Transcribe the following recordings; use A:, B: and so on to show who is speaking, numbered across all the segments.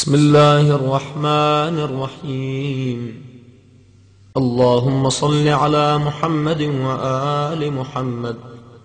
A: بسم الله الرحمن الرحيم. اللهم صل على محمد وآل محمد.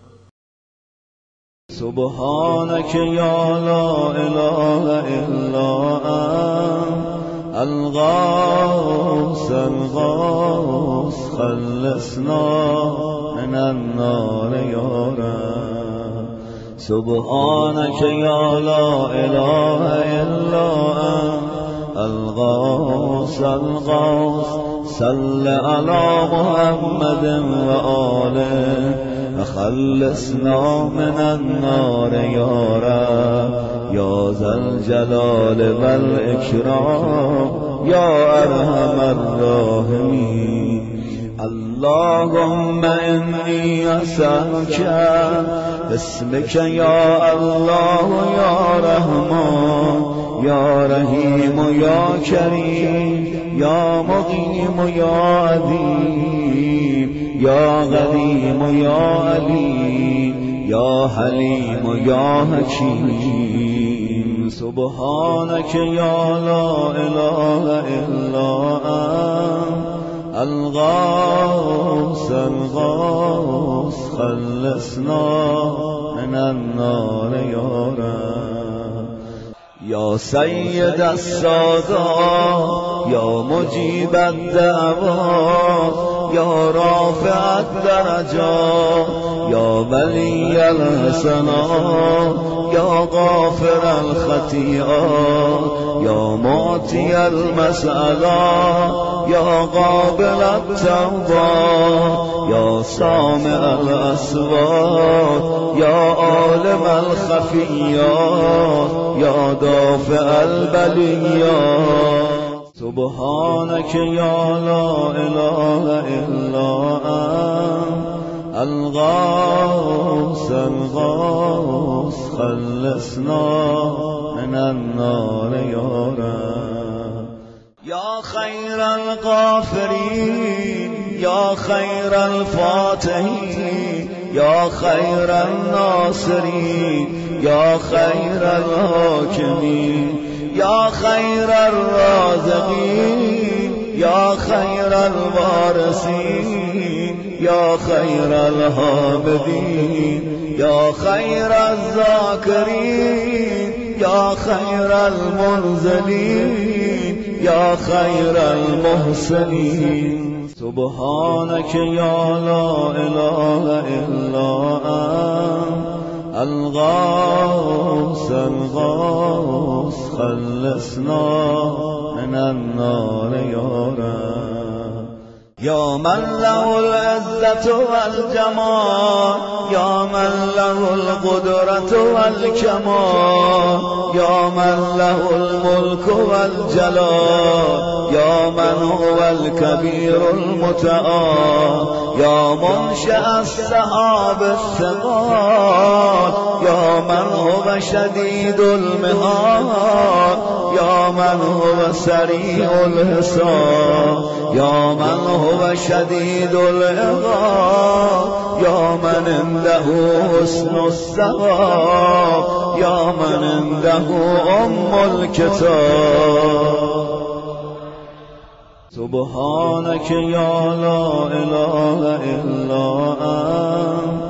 B: سبحانك يا لا إله إلا أنت الغوث الغوث خلصنا من النار يا رب. سبحانك يا لا إله إلا أنت الغوث الغوث صل على محمد وآله فخلصنا من النار يا رب يا ذا الجلال والإكرام يا أرحم الراحمين. اللهم إني أسألك باسمك يا الله يا رحمن يا رحيم يا كريم يا مقيم يا عظيم يا قديم يا عليم يا حليم يا حكيم. سبحانك يا لا إله إلا أنت الغوث الغوث خلصنا من النار يا رب. يا سيد السادات يا مجيب الدعوات يا رافع الدرجات يا ولي الحسنات يا غافر الخطيئات يا معطي المسألات يا قابل التوبات يا سامع الأصوات يا عالم الخفيات يا دافع البليات. سبحانك يا لا إله إلا أنت الغوث الغوث خلصنا من النار يا رب. يا خير الغافرين يا خير الفاتحين يا خير الناصرين يا خير الحاكمين يا خير الرازقين يا خير الوارثين يا خير الحامدين يا خير الذاكرين يا خير المنزلين يا خير المحسنين. سبحانك يا لا إله إلا أنت الغوث الغوث خلصنا من النار يا رب. يا من له العزة والجمال يا من له القدرة والكمال يا من له الملك والجلال يا من هو الكبير المتعال يا منشأ السحاب الثقال يا من هو شديد المهار يا من هو سريع الحساب يا من هو شديد العقاب يا من عنده حسن الثواب يا من عنده الكتاب. سبحانك يا لا إله إلا أنت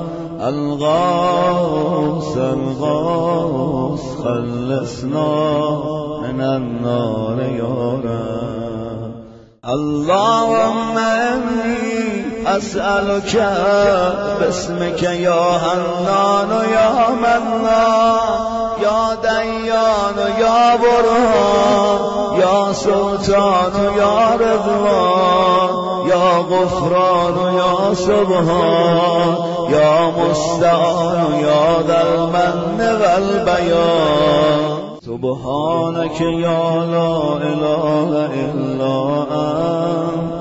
B: الغوث الغوث خلصنا من النار يا رب. اللهم إني أسألك باسمك يا حنان يا منان يا ديان يا برهان يا سلطان يا رضوان يا غفران يا سبحان يا مستعان يا ذا المن والبيان. سبحانك يا لا إله إلا أنت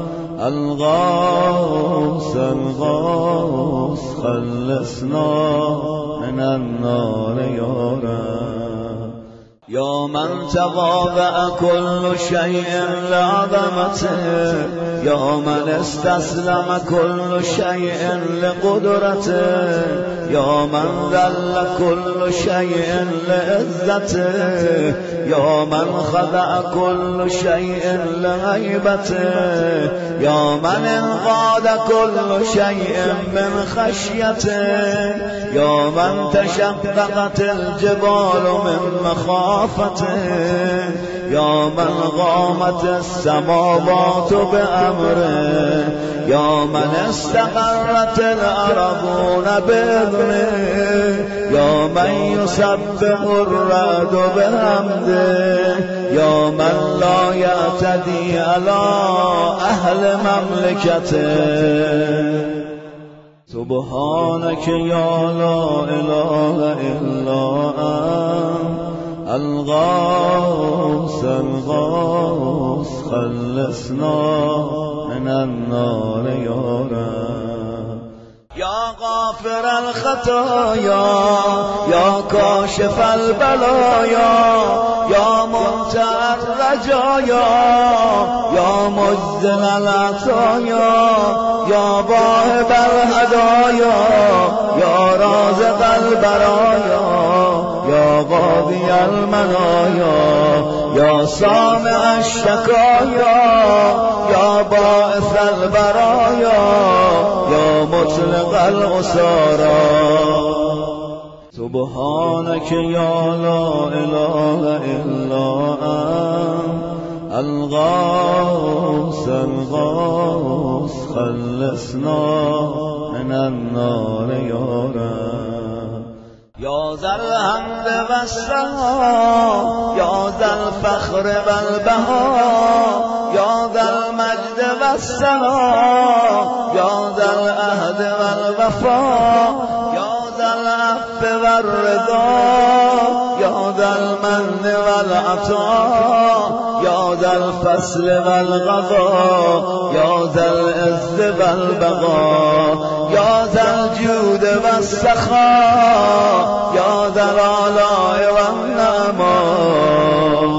B: الغوث الغوث خلصنا من النار يا رب. يا من تواضع كل شيء لعظمته، يا من استسلم كل شيء لقدرته، يا من ذل كل شيء لعزته، يا من خضع كل شيء لهيبته، يا من انقاد كل شيء من خشيته، يا من تشققت الجبال من مخافته، يا من غامت السماوات بأمره، يا من استقرت الأرضون بإذنه، يا من يسبح الرعد بحمده، يا من لا يعتدي على أهل مملكته. سبحانك يا لا إله إلا أنت الغوث الغوث، خلصنا من النار يا رب. يا غافر الخطايا، يا كاشف البلايا، يا منتهى الرجايا، يا مجزل العطايا، يا واهب الهدايا، يا رازق البرايا، يا قاضي المنايا، يا سامع الشكايا، يا باعث البرايا، يا مطلق الأسارى. سبحانك يا لا إله إلا أنت الغوث الغوث، خلصنا من النار يا رب. يا ذا الحمد والثناء، يا ذا الفخر والبهاء، يا ذا المجد والثناء، يا ذا العهد والوفاء، يا ذا العفو والرضا، يا ذا المن والعطاء، يا ذا الفصل والغضاء، يا ذا العز والبقاء، يا ذا الجود والسخاء، يا ذا الآلاء والنعماء.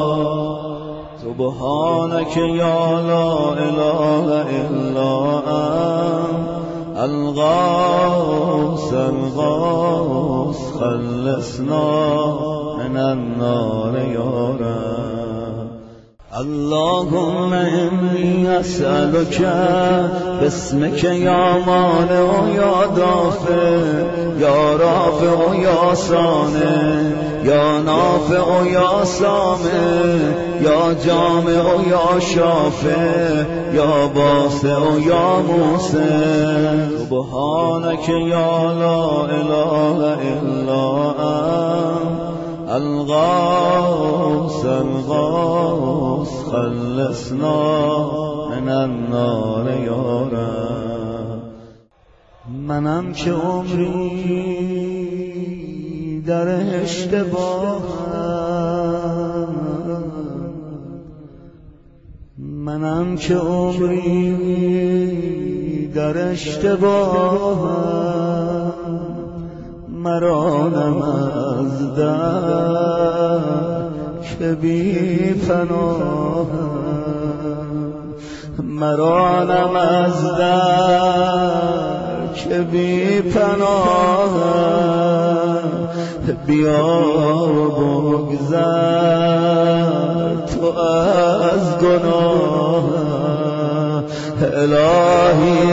B: سبحانك يا لا إله إلا أنت الغوث الغوث، خلصنا من النار يا رب. اللهم إني أسألك باسمك يا مانع يا دافع، يا رافع يا صانع، يا نافع يا سامع، يا جامع يا شافع، يا باسع يا موسع. سبحانك يا لا إله إلا أنت الغوث الغوث، خلصنا من النار يا رب. منم که عمری در اشتباهم، منم که عمری در اشتباهم، مرانم از در که بی پناهم، مرانم از در که بی پناهم، بیا بگذر تو از گناهم. الهی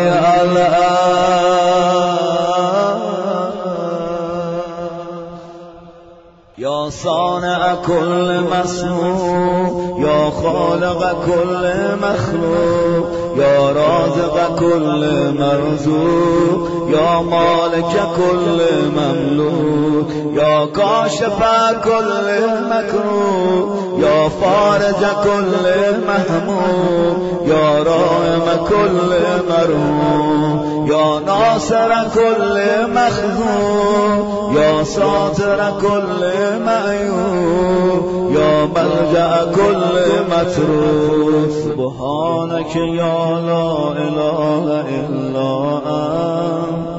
B: یا صانع كل مسموع، یا خالق كل مخلوق، یا رازق كل مرزوق، یا مالک كل مملوك، یا کاشف كل مكروه، یا فارج كل مهموم، یا رائم كل مرهوم، یا ناصر كل مخذوم، یا ساتر كل معیوب، یا ملجأ كل متروک. سبحانك يا لا إله إلا أنت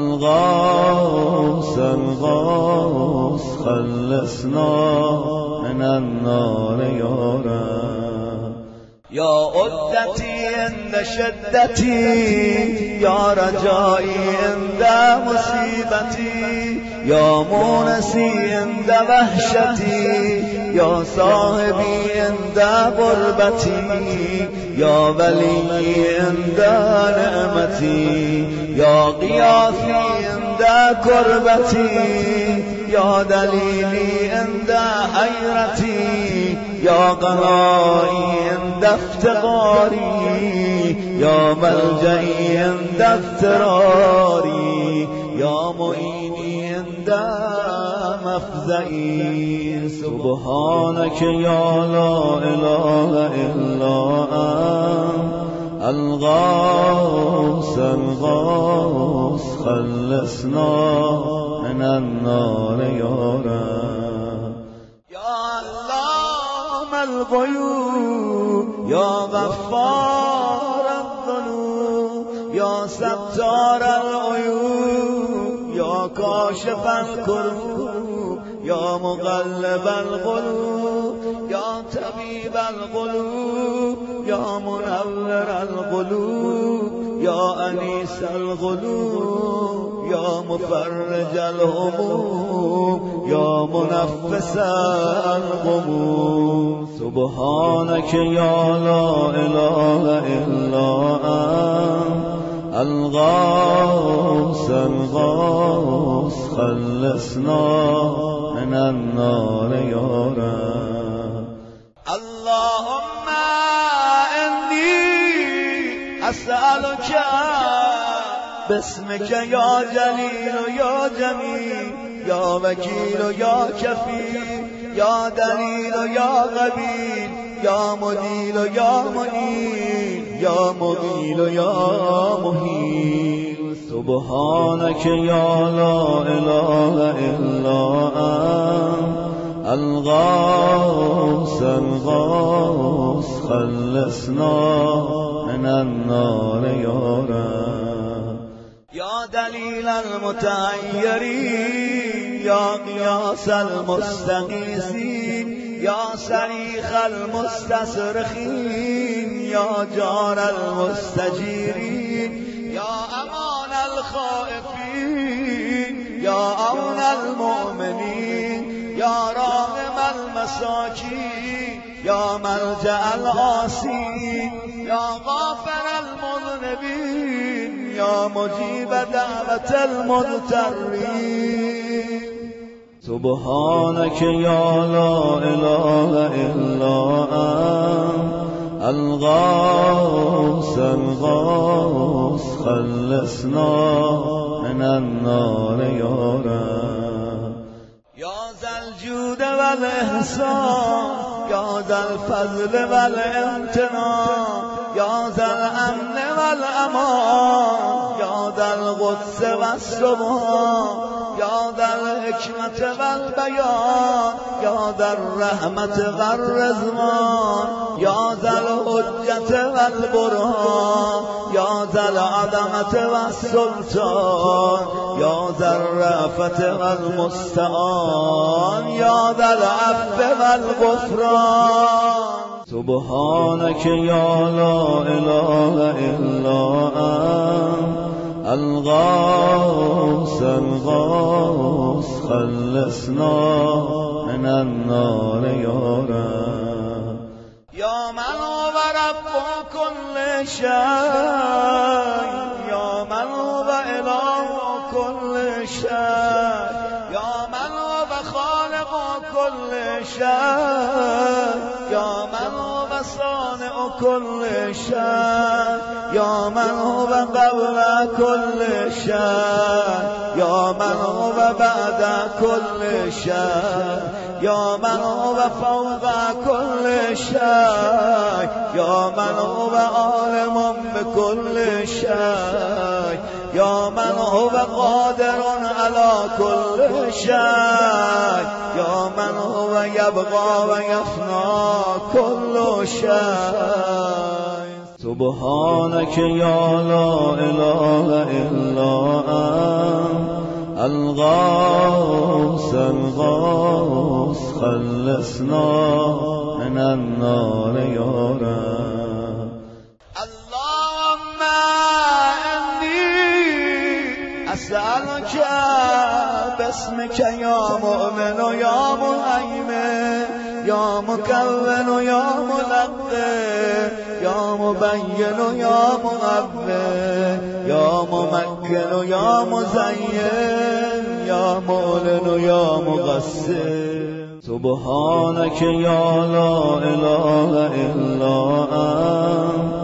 B: الغوث الغوث، خلصنا من النار يا رب. يا عدتي عند شدتي، يا رجائي عند مصيبتي، يا مونسي عند وحشتي، يا صاحبي عند غربتي، يا ولي عند نعمتي، يا غياثي عند كربتي، يا دليلي عند حيرتي، يا غنائي عند افتقاري، يا ملجئي عند اضطراري، يا معيني عند مفزعي. سبحانك يا لا إله إلا أنت الغوث الغوث، خلصنا من النار يا رب. يا علام الغيوب، يا غفار الذنوب، يا ستار العيوب، يا كاشف الكروب، يا مقلب القلوب، يا طبيب القلوب، يا منور القلوب، يا أنيس القلوب، يا مفرج الهموم، يا منفس الغموم. سبحانك يا لا إله إلا أنت الغوث الغوث، خلصنا من النار يا رب. اللهم إني أسألك باسمك يا جليل يا جميل، يا وكيل يا كفيل، يا دليل يا غبيل، يا مديل يا معين، يا مغيل يا مهين. سبحانك يا لا إله إلا أنت الغوث الغوث، خلصنا من النار يا رب. يا دليل المتعيرين، يا قياس المستغيثين، يا صريخ المستصرخين، يا جار المستجيرين، يا أمان الخائفين، يا أمن المؤمنين، يا راغم المساكين، يا ملجأ العاصين، يا غافر المذنبين، يا مجيب دعوة المضطرين. سبحانك يا لا إله إلا أنت الغوث الغوث، خلصنا من النار يا رب. يا ذا الجود والإحسان، يا ذا الفضل والامتنان، يا ذا الأمن والأمان، يا ذا القدس والسبحان، يا ذا الحكمة والبيان، يا ذا الرحمة والرضوان، يا ذا الحجة والبرهان، يا ذا العظمة والسلطان، يا ذا الرأفة والمستعان، يا ذا العفو والغفران. سبحانك يا لا إله إلا أنت الغوث الغوث، خلصنا من النار يا رب. يا من هو رب كل شيء، يا من هو إله كل شيء، يا من هو خالق كل شيء، يا من هو صانع كل شيء، يا من هو قبل كل شيء، يا من هو بعد كل شيء، يا من هو فوق كل شيء، يا من هو عالم بكل شيء، يا من هو قادر على كل شيء، يا من هو يبقى ويفنى كل شيء. سبحانك يا لا إله إلا أنت الغوث الغوث خلصنا من النار يا رب. اللهم إني أسألك باسمك يا مؤمن يا مهيمن يا مكون يا ملقن يا مبين يا مؤول يا ممكن يا مزين يا مولن يا مغسل سبحانك يا لا إله إلا أنت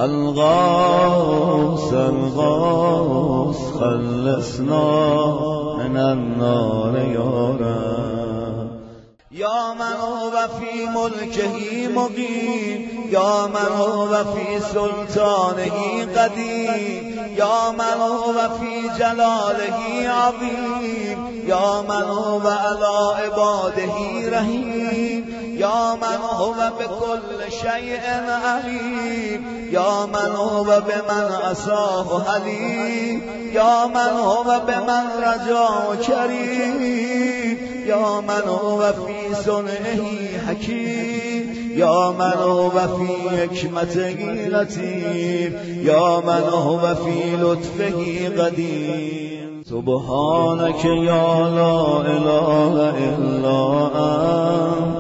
B: الغوث الغوث خلصنا من النار يا رب. يا من هو في ملكه مقيم يا من هو في سلطانه قديم يا من هو في جلاله عظيم يا من هو على عباده رحيم يا من هو بكل شيء عليم يا من هو بمن عصاه حليم يا من هو بمن رجاه كريم يا من هو في صنعه حكيم يا من هو في حكمته لطيف يا من هو في لطفه قدير. سبحانك يا لا إله إلا أنت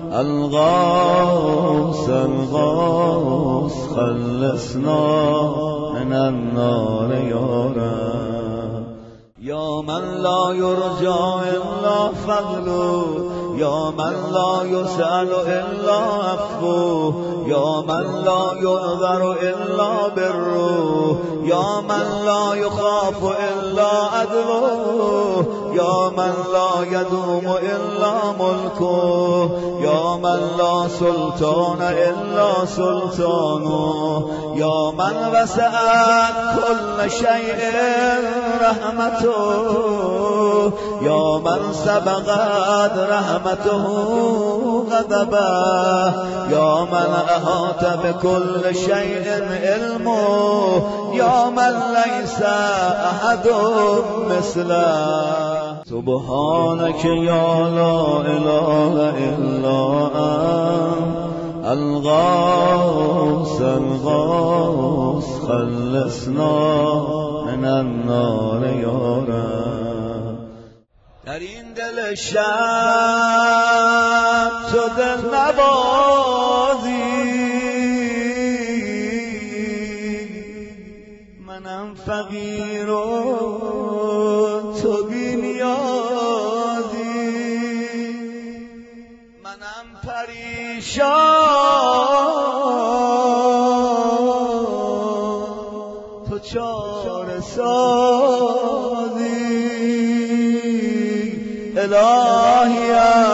B: الغوث الغوث خلصنا من النار يا رب. يا من لا يرجى إلا فضله يا من لا يسأل إلا عفوه يا من لا يؤذر إلا بره يا من لا يخاف إلا عدله يا من لا يدوم إلا ملكه يا من لا سلطان إلا سلطانه يا من وسعت كل شيء رحمته يا من سبقت رحمته غضبه يا من أحاط بكل شيء علمه يا من ليس أحد مثله. سبحانك يا لا إله إلا أنت الغوث الغوث خلصنا من النار يا رب. در این دل شب تو دل نبازی منم فقیر و تو بی نیازی منم پریشان تو چاره سازی الهی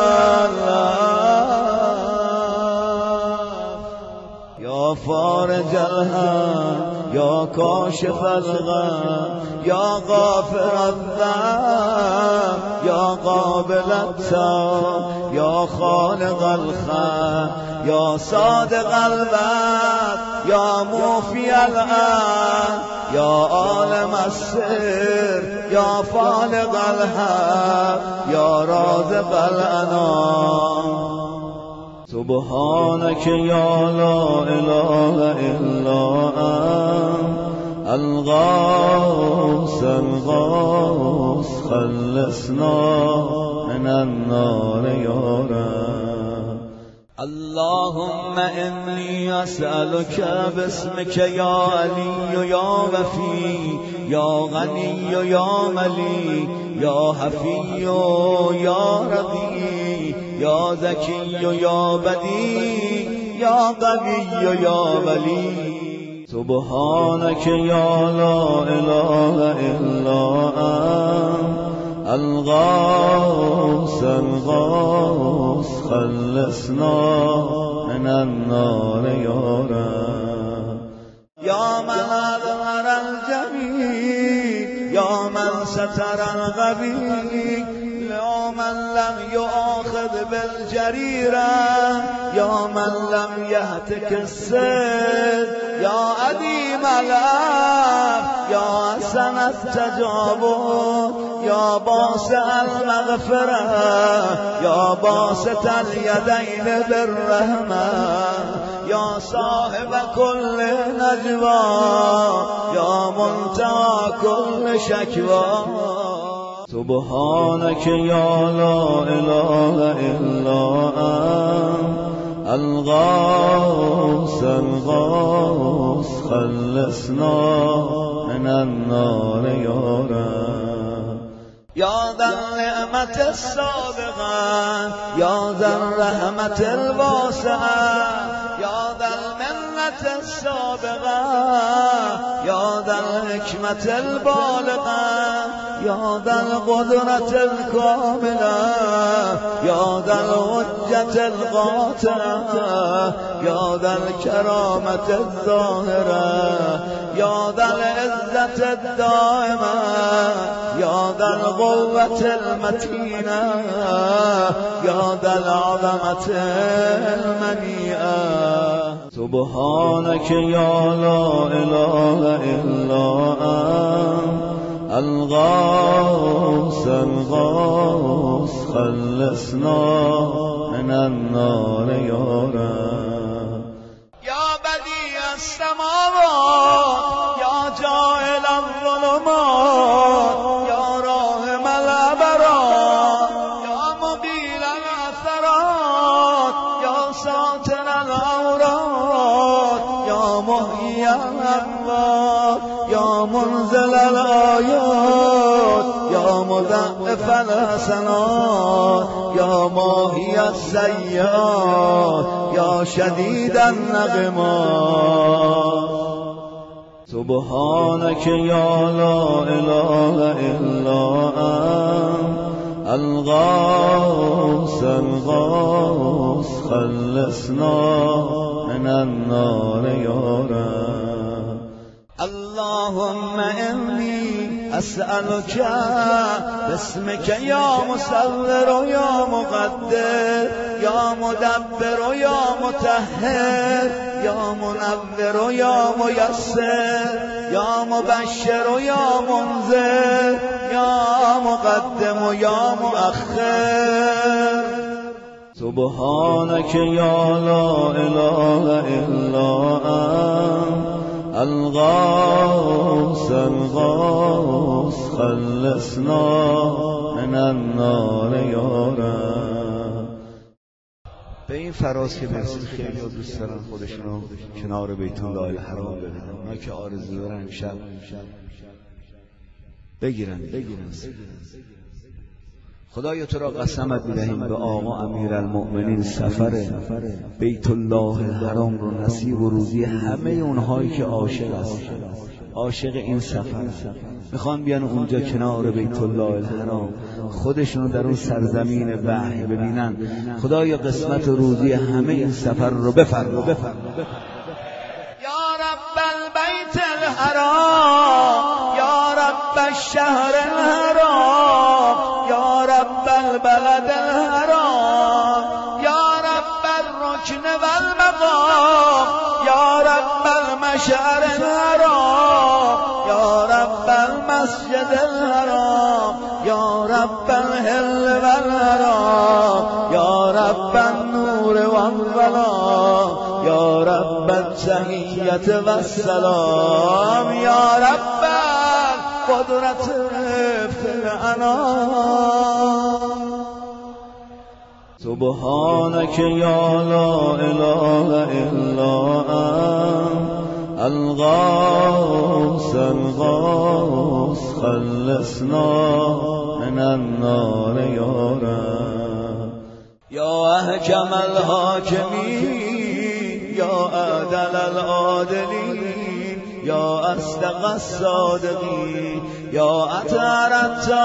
B: الله یا فارج الهم یا کاشف الغم یا غافر الذنب یا قابل التوب یا خالق الخلق یا صادق الوعد یا موفی العهد یا عالم السر یا فالق الحق یا رازق الانام. سبحانك يا لا إله إلا أنت الغوث الغوث خلصنا من النار يا رب. اللهم إني أسألك باسمك يا علي يا وفي يا غني يا مليك يا حفي يا رقي يا ذكي يا بديع يا قوي يا ولي. سبحانك يا لا إله إلا أنت الغوث الغوث خلصنا من النار يا رب. يا من أظهر الجميل يا من ستر الغبي يا من لم يؤاخذ بالجريرة يا من لم يهتك السيد يا أديم الأب يا حسن التجاوز يا باسط المغفرة يا باسط اليدين بالرحمة يا صاحب كل نجوى يا منتهى كل شكوى سبحانك يا لا إله إلا أنت الغوث الغوث خلصنا من النار يا رب يا ذا النعمة السابقة يا ذا الرحمة الواسعة يا ذا المنة السابقة يا ذا الحكمة البالغة يا ذا القدرة الكاملة يا ذا الحجة القاطعة يا ذا الكرامة الظاهرة يا ذا العزة الدائمة يا ذا القوة المتينة يا ذا العظمة المنيئة سبحانك يا لا إله إلا أنت الغوث الغوث خلصنا من النار يا رب يا بديع السماوات يا جاعل الظلمات يا راحم الأبرار يا مبيل العثرات يا ساتر العورات يا محيي الأموات يا منزل الآيات يا مضاعف الحسنات يا ماهي السيئات يا شديد النقمات سبحانك يا لا إله إلا أنت الغوث الغوث خلصنا من النار يا رب اللهم إني أسألك باسمك يا مصور يا مقدر يا مدبر يا مطهر يا منور يا ميسر يا مبشر يا منذر يا مقدم يا مؤخر سبحانك يا لا إله إلا أنت الغوث الغوث خلصنا من النار يا رب به این فراز که مرسید خیلی دوست دارن خودشونو کنار بیت الله الحرام ببینن اونا که آرزو دارن شب بگیرن خدایا تو را قسمت می‌دهیم به آقا امیرالمؤمنین سفر بیت الله الحرام رو نصیب و روزی همه اونهایی که عاشق این سفر میخوان بیان اونجا کنار بیت الله الحرام خودشونو در اون سرزمین وحی ببینن. خدایا قسمت و روزی همه این سفر رو بفرما. یا رب البیت الحرام یا رب الشهر الحرام یا رب البلد الحرام یا رب الرکن والمقام یا رب المشعر الحرام یا رب المسجد الحرام یا رب الحل والحرام یا رب النور والظلام یا رب التحیت والسلام یا رب القدرت فی الانام. سبحانك يا لا إله إلا أنت الغوث الغوث خلصنا من النار يا رب. يا أحكم الحاكمين يا أعدل العادلين يا أصدق الصادقين يا أطهر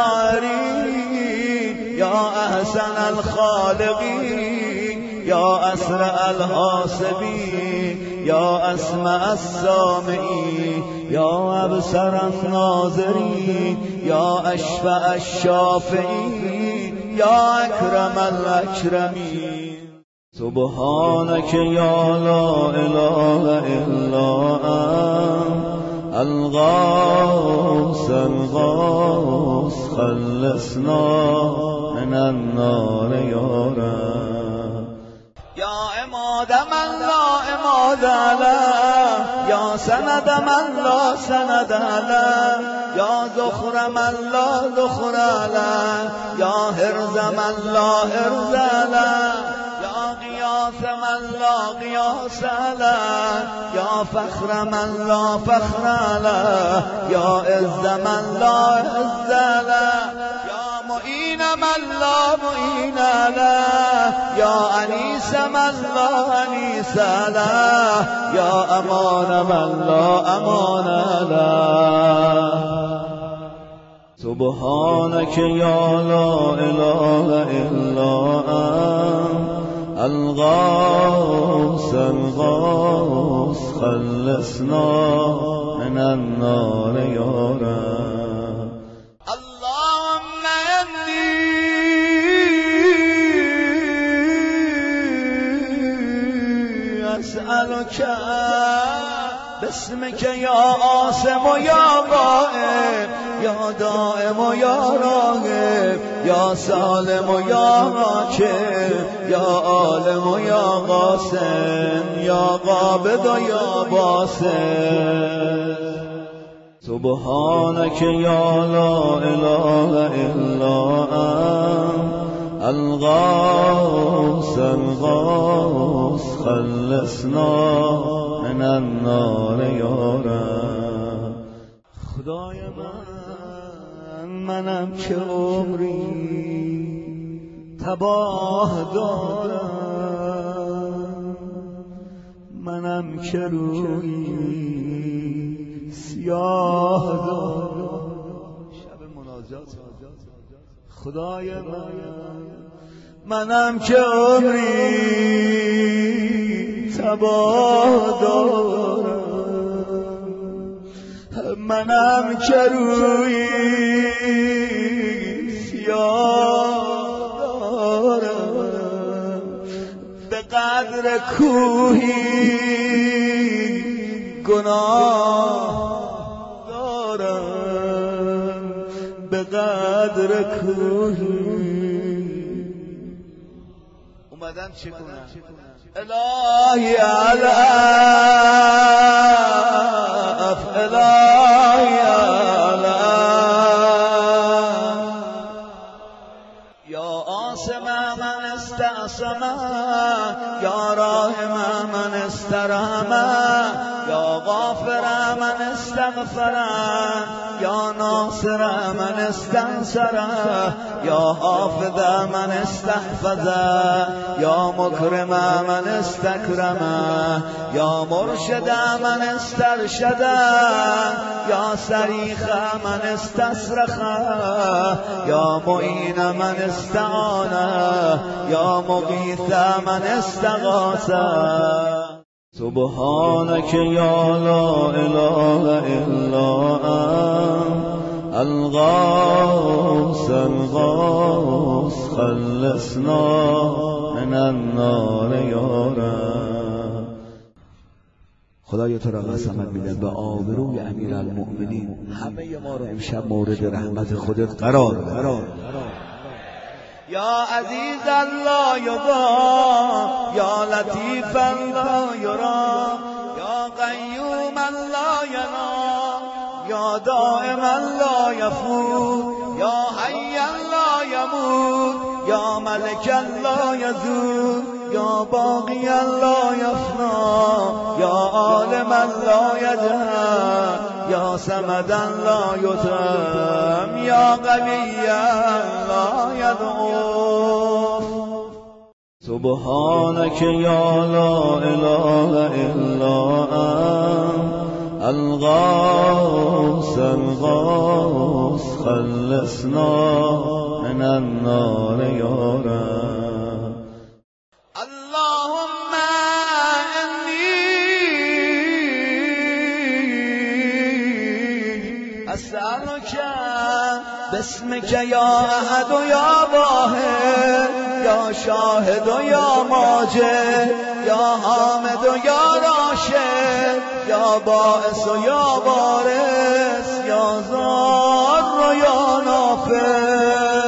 B: الطاهرين يا أحسن الخالقين يا أسرع الحاسبين يا أسمع السامعين يا أبصر الناظرين يا أشفع الشافعين یا اکرم الاکرمین. سبحانك یا لا اله الا انت الغوث الغوث خلصنا من النار یا رب. یا عماد من لا عماد له، یا سند من لا سند له، یا ذخر من لا ذخر له، یا حرز من لا حرز له، یا قیاس من لا قیاس له، یا فخر من لا فخر له، یا عز من لا عز له، یا معین من لا معین له، یا انیس من لا انیس له، یا امان من لا امان له. سبحانك یا لا اله الا انت الغوث الغوث خلصنا من النار یا رب. اللهم انی اسألك باسمك یا عاصم و یا غائب، یا دائم و یا راغب، یا سالم و یا راکب، یا عالم و یا قاسم، یا قابض و یا باسط. سبحانك یا لا اله الا انت الغوث الغوث خلصنا من النار یا رب. خدای منم که عمری تباه دارم، منم که روی سیاه دارم. شب مناجات خدای منم که عمری تباه دارم، منم که روی سیاه دارم، به قدر کوهی گناه دارم، به قدر کوهی. اومدم چه کنم؟ الهی العف الهی العف، یا عاصم من استعصم، یا راحم من استرحم، یا غافر من استغفر، یا ناصر من استنصر، یا حافظ من استحفظ، یا مکرم من استکرم، یا مرشد من استرشد، یا صریخ من استصرخ، یا معین من استعان، یا مغیث من استغاث. سبحانك یا لا اله الا انت الغوث الغوث خلصنا من النار یا رب. خدایا تو را قسمت میدم به آبروی امیرالمؤمنین همه ما را امشب مورد رحمت خودت قرار بده. یا عزیزا لا یضام، یا لطیفا لا یرام، یا قیوما لا ینام، یا دائما لا یفوت، یا حیا لا یموت، یا ملکا لا یزول، یا باقیا لا یفنا، یا عالما لا یجهل، یا صمدا لا یتم، یا قویا لا یضعف. سبحانك یا لا اله الا انت الغوث الغوث خلصنا من النار یا رب. اللهم انی اسألك باسمك یا احد و یا واحد یا شاهد و یا ماجد یا حامد و یا راشد یا باعث و یا وارث یا ضار و یا نافع.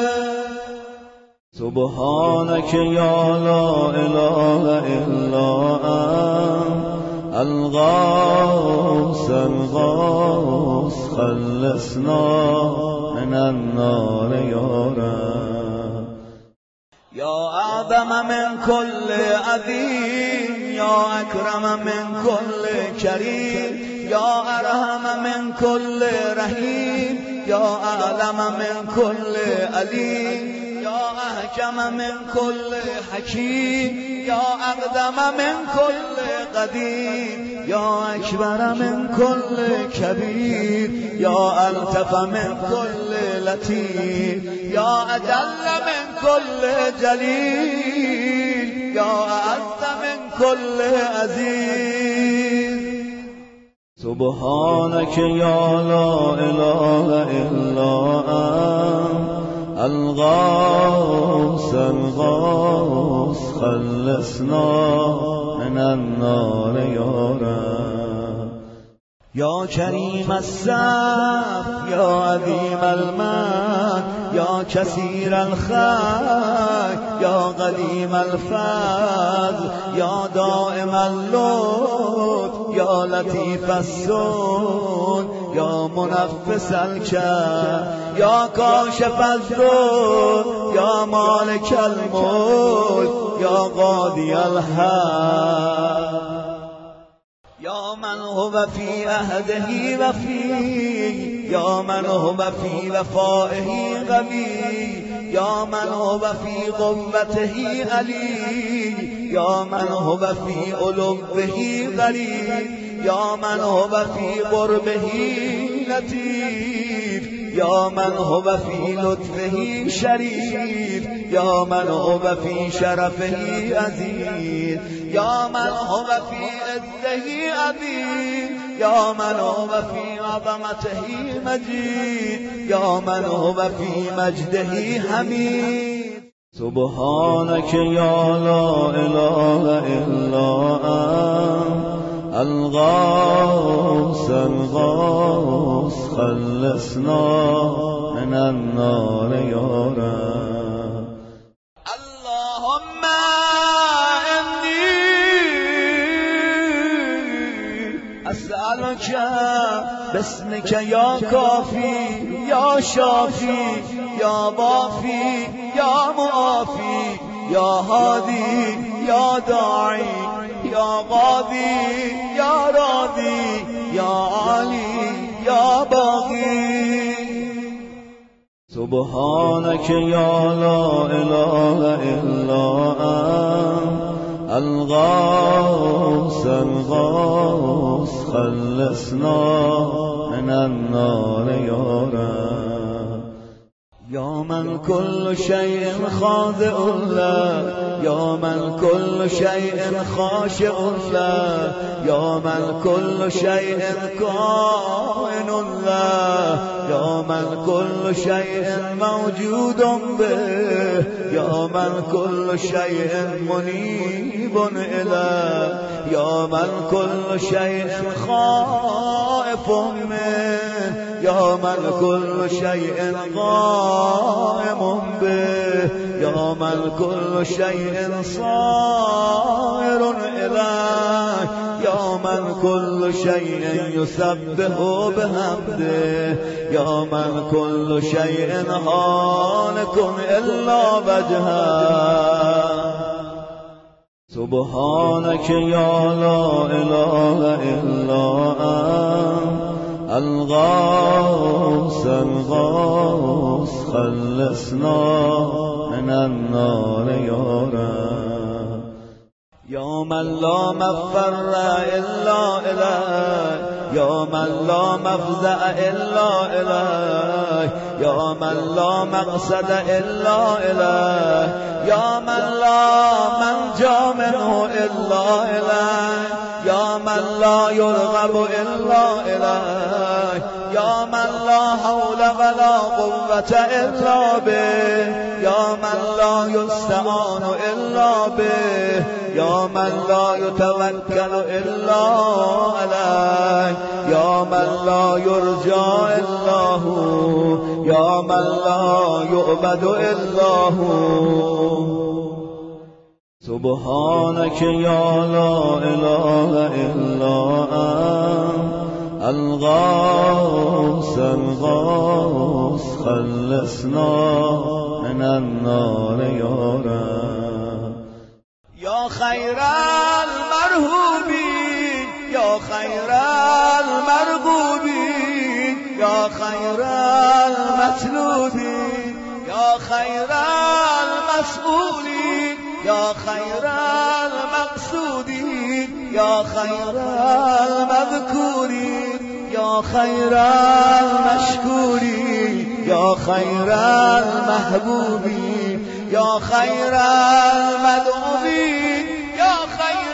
B: سبحانك یا لا اله الا انت الغوث الغوث خلصنا من النار یا رب. یا اعظم من كل عظیم یا اکرم من كل کریم یا ارحم من كل رحیم یا اعلم من كل علیم یا احکم من كل حکیم یا اقدم من كل قدیم یا اکبر من كل کبیر یا الطف من كل لطیف یا اجل من كل جلیل یا اعز من كل عزیز. سبحانك یا لا اله الا انت الغوث الغوث خلصنا من النار یا رب. یا کریم الصف یا عظیم المن یا کثیر الخیر یا قدیم الفضل یا دائم اللطف یا لطیف السن یا منفس الکرب یا کاشف الضر یا مالک الملک یا قاضی الحق یا من هو فی عهده وفی یا من هو فی وفائه قوی یا من هو فی قوته علی یا من هو فی علوه قریب یا من هو فی قربه لطیف یا من هو فی لطفه شریف یا من هو فی شرفه عزیز یا من هو فی عزه عظیم یا من هو فی عظمته مجید یا من هو فی مجده حمید. سبحانك یا لا اله الا انت الغوث الغوث خلصنا من النار یا رب. اللهم انی اسألك باسمك یا کافی یا شافی یا وافی یا معافی یا هادی یا داعی یا قاضی یا راضی یا علی یا باقی. سبحانك یا لا اله الا انت الغوث الغوث خلصنا من النار یا رب. یا من كل شيء خاضع له یا من كل شيء خاشع له یا من كل شيء كائن له یا من كل شيء موجود به یا من كل شيء منيب إليه یا من كل شيء خائف منه یا من كل شيء قائم به یا من كل شيء صائر إليه یا من كل شيء يسبح بحمده یا من كل شيء هالك إلا وجهه. سبحانك یا لا اله الا انت الغوث الغوث خلصنا من النار یا رب. یا من لا مفر الا الیه یا من لا مفزع الا الیه، یا من لا مقصد الا الیه، یا من لا منجا منه الا الیه، یا من لا یرغب الا الیه، یا من لا حول ولا قوة الا به، یا من لا یستعان الا به، یا من لا یتوکل الا علیه، یا من لا یرجى الا هو، یا من لا یعبد الا هو. سبحانك یا لا اله الا انت الغوث الغوث خلصنا من النار یا رب. یا خیر المرحوبین، یا خیر المرغوبین، یا خیر المطلوبین، یا خیر المسئولین، یا خیر المقصودین، یا خیر المذکورین، یا خیر المشکورین، یا خیر المحبوبین، یا خیر المدعوین، یا خیر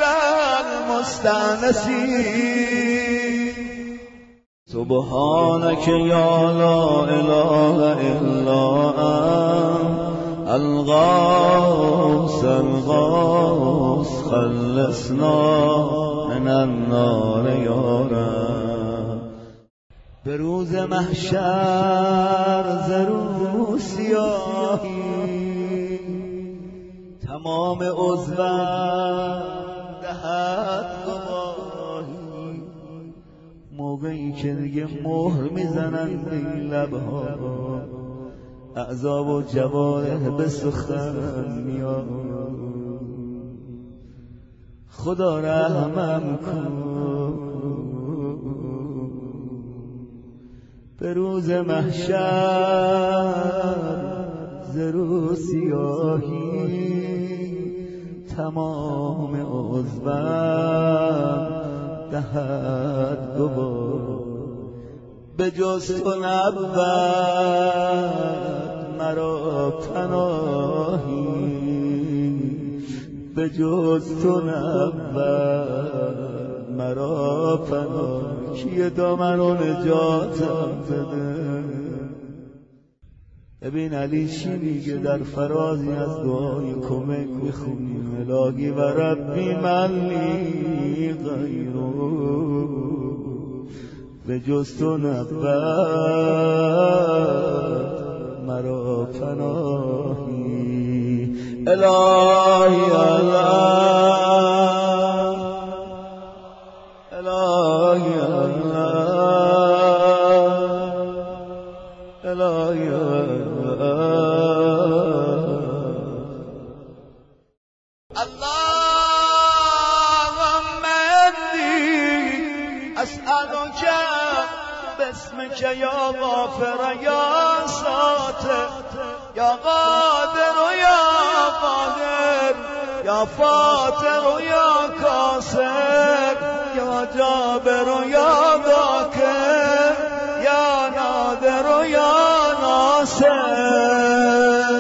B: المستانسین. سبحانك یا لا اله الا انت الغوث الغوث خلصنا من النار یا رب. به روز محشر ز رو سیاهی تمام عضوم دهد گواهی، موقعی که دیگه مهر میزنند این لبها، اعضا و جوارح به سخن میاد. خدا رحمم کن به روز محشر ز رو سیاهی تمام عضوم دهد گواه، به جز تو نبود مرا پناهی، به جز تو نبود مرا پناهی. کیه دامن و نجاتم بده؟ ببین علی چی میگه در فرازی از دعای کمک میخونیم، الهی و ربی من لی غیرو، به جز تو نبود مرا پناهی. الهی الله، الهی الله، الهی اللهم انی اسألک باسمك یا غافر یا ساتر یا قادر یا قادر یا فاتر یا کاسر یا جابر یا ذاکر یا نادر یا ناصر.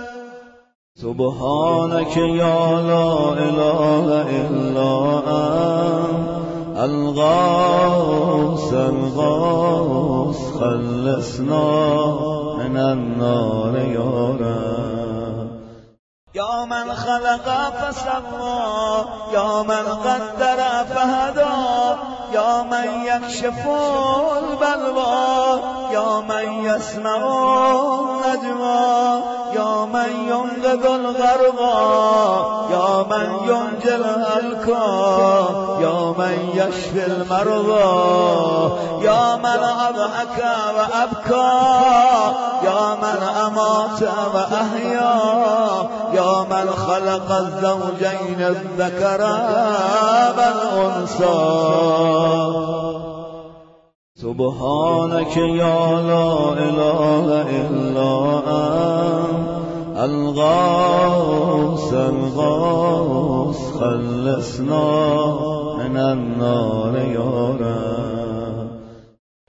B: سبحانك یا لا اله الا انت الغوث الغوث خلصنا من النار یا رب. یا من خلق فسوا، یا من قدر فهدا، یا من یکشف البلوا، یا من یسمع النجوا، یا من ینقذ الغرقا، یا من ینجی الهلکا، یا من یشفی المرضى، یا من اضحک و ابکا، یا من امات و احیا، یا من خلق الزوجین الذکر والانثى. سبحانك یا لا اله الا انت الغوث الغوث خلصنا من النار یا رب.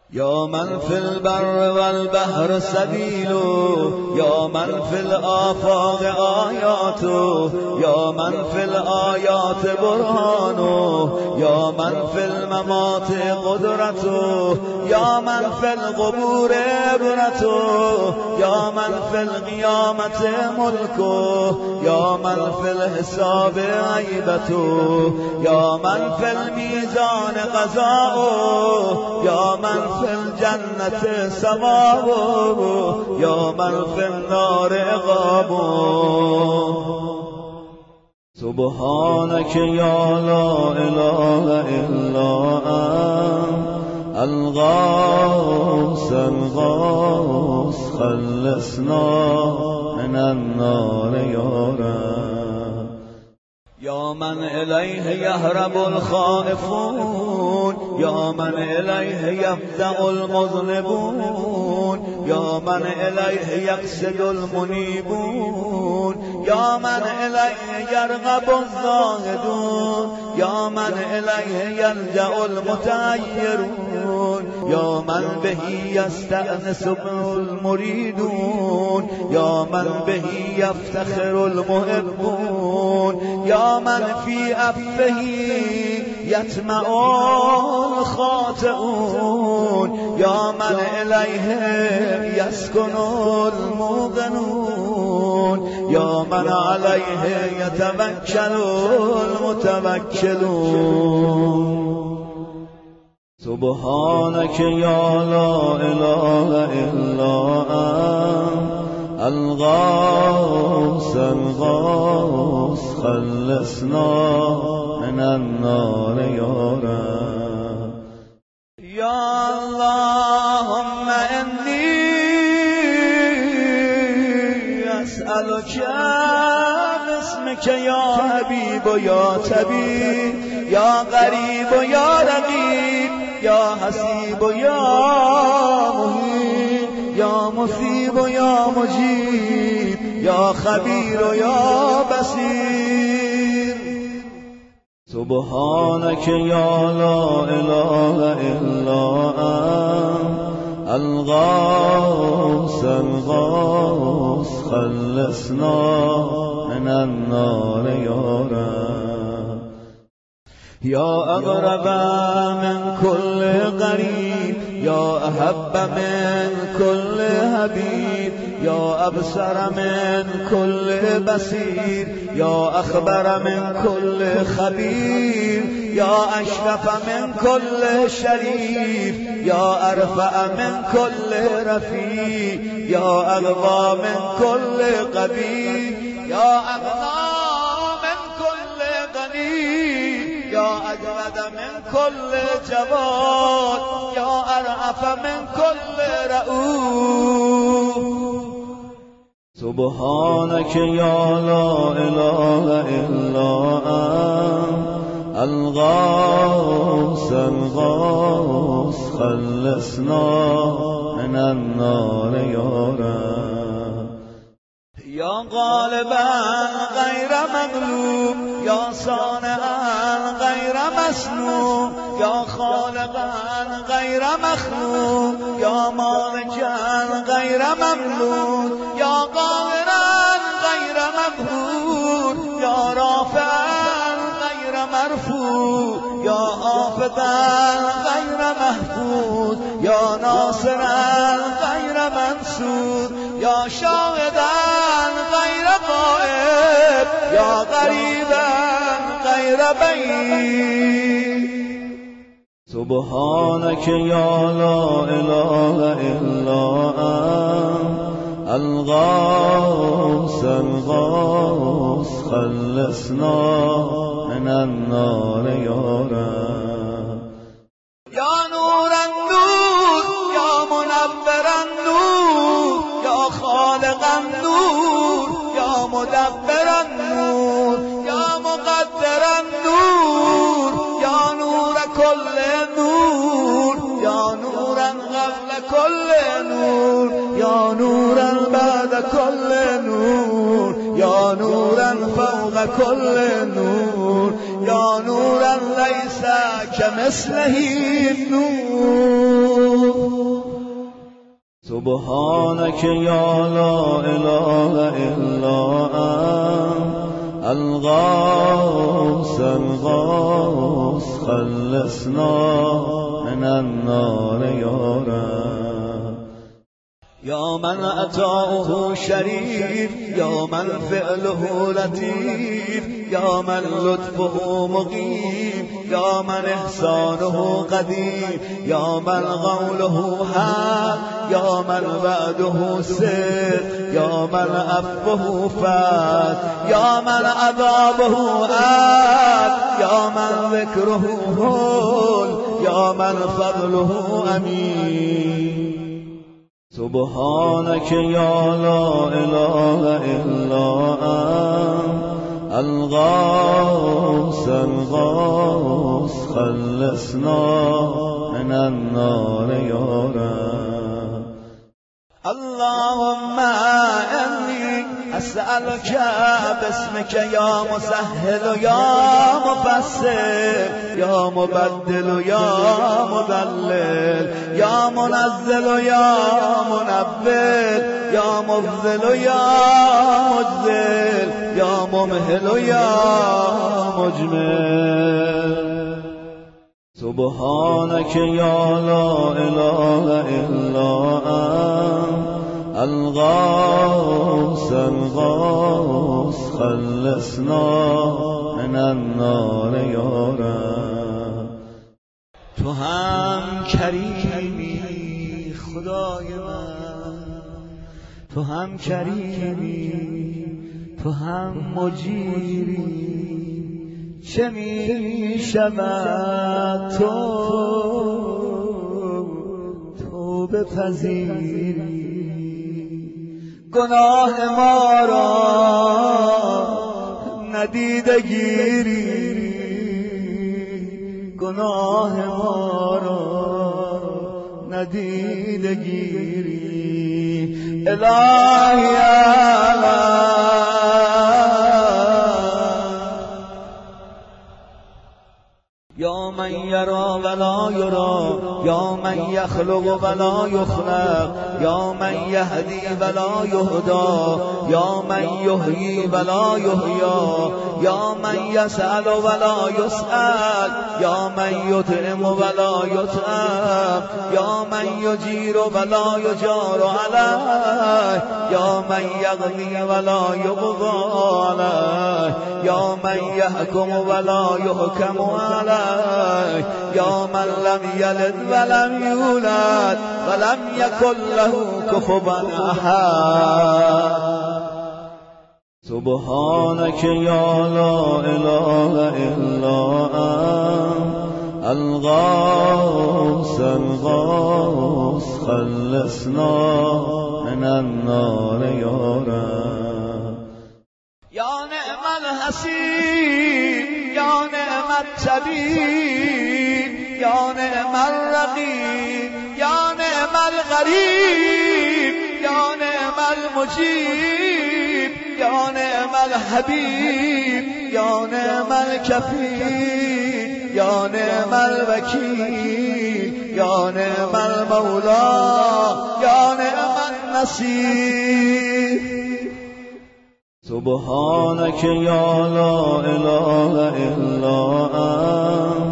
B: یا من فی البر والبحر سبیل یا من فی الآفاق آیات یا من فی الآیات برهان یا من فی الممات قدرت یا من فی القبور عبرت یا من فی القیامت ملک یا من فی الحساب عیبت یا من فی المیزان قضاء یا من فی الجنة ثواب یا من فی النار عقاب سبحانك یا لا اله الا انت الغوث الغوث خلصنا من النار یا رب یا من الیه یهرب الخائفون یا من الیه یفزع المذنبون یا من الیه یقصد المنیبون یا من الیه یرغب الزاهدون یا من الیه یلجأ المتعیرون یا من بهی یستأنس المریدون یا من بهی یفتخر المحبون یا من فی عفوه یطمع الخاطئون یا من الیه یسکن الموقنون یا من علیه یتوکل المتوکلون سبحانك یا لا اله الا انت الغوث الغوث خلصنا من النار یا رب یا اللهم انی اسألك باسمك یا حبیب و یا طبیب یا غریب و یا رقیب یا حسیب و یا محیط یا مصیب و یا مجیب یا خبیر و یا بصیر سبحانك یا لا اله الا انت الغوث الغوث خلصنا من النار یا رب یا اقرب من كل قریب یا احب من كل حبیب یا ابصر من كل بصیر یا اخبر من كل خبیر یا اشرف من كل شریف یا ارفع من كل رفیع یا اقوی من كل قوی یا اغنی من كل غنی یا اجود من كل جواد یا ارعف من كل رؤوف سبحانك یا لا اله الا انت الغوث الغوث خلصنا من النار یا رب یا غالبا غیر مغلوب یا صانعا غیر مصنوع یا خالقا غیر مخلوق یا مالکا غیر مملوک یا قاهرا غیر مقهور یا رافعا غیر مرفوع یا حافظا غیر محفوظ یا ناصرا غیر منصور یا شاهدا غیر غائب یا قریبا غیر بعید سبحانك یا لا اله الا انت الغوث الغوث خلصنا من النار یا رب یا نور النور یا منور النور یا خالق النور یا مدبر النور یا مقدر النور یا نور كل نور یا نورا قبل كل نور یا نورا بعد كل نور یا نورا فوق كل نور یا نورا ليس كمثله النور سبحانك يا لا إله إلا أنت الغوث الغوث خلصنا من النار يا رب يا من أتاه شريف يا من فعله لطيف يا من لطفه مقيم يا من إحسانه قديم يا من قوله حق يا من وعده صدق يا من عفوه فات يا من عذابه عاد يا من ذكره هول يا من فضله أمين سبحانك يا لا إله إلا أنت الغوث الغوث خلصنا من النار يا رب اللهم إني أسألك باسمك يا مسهل يا مفسر يا مبدل يا مضلل يا منزل يا منبل يا مفضل يا مجزل يا ممهل يا مجمل سبحانك يا لا إله إلا أنت الغوث الغوث خلصنا من النار يا رب تو هم کریمی خدای من تو هم کریمی تو هم مجیری چه می شود تو بپذیری گناه ما را ندیده گیری گناه ما را ندیده گیری الهی یا من یرا ولا یرا یا من یخلق ولا یخلق یا من یهدی ولا یهدا یا من یحیی ولا یحیی یا من یسأل ولا یسأل یا من یطعم ولا یطعم یا من یجیر ولا یجار علیه یا من یغنی ولا یغضى علیه یا من یحکم ولا یحکم علیه یا من لم یلد ولم یولد ولم یکن له کفوا احد سبحانك يا لا إله إلا أنت الغوث الغوث خلصنا من النار يا رب يا نعم الحسين يا نعم الطبيب يا نعم الرقيب يا نعم الغريب يا نعم المجيب يا نعم الحبيب يا نعم الكفيل يا نعم الوكيل يا نعم المولى يا نعم النصير سبحانك يا لا إله إلا أنت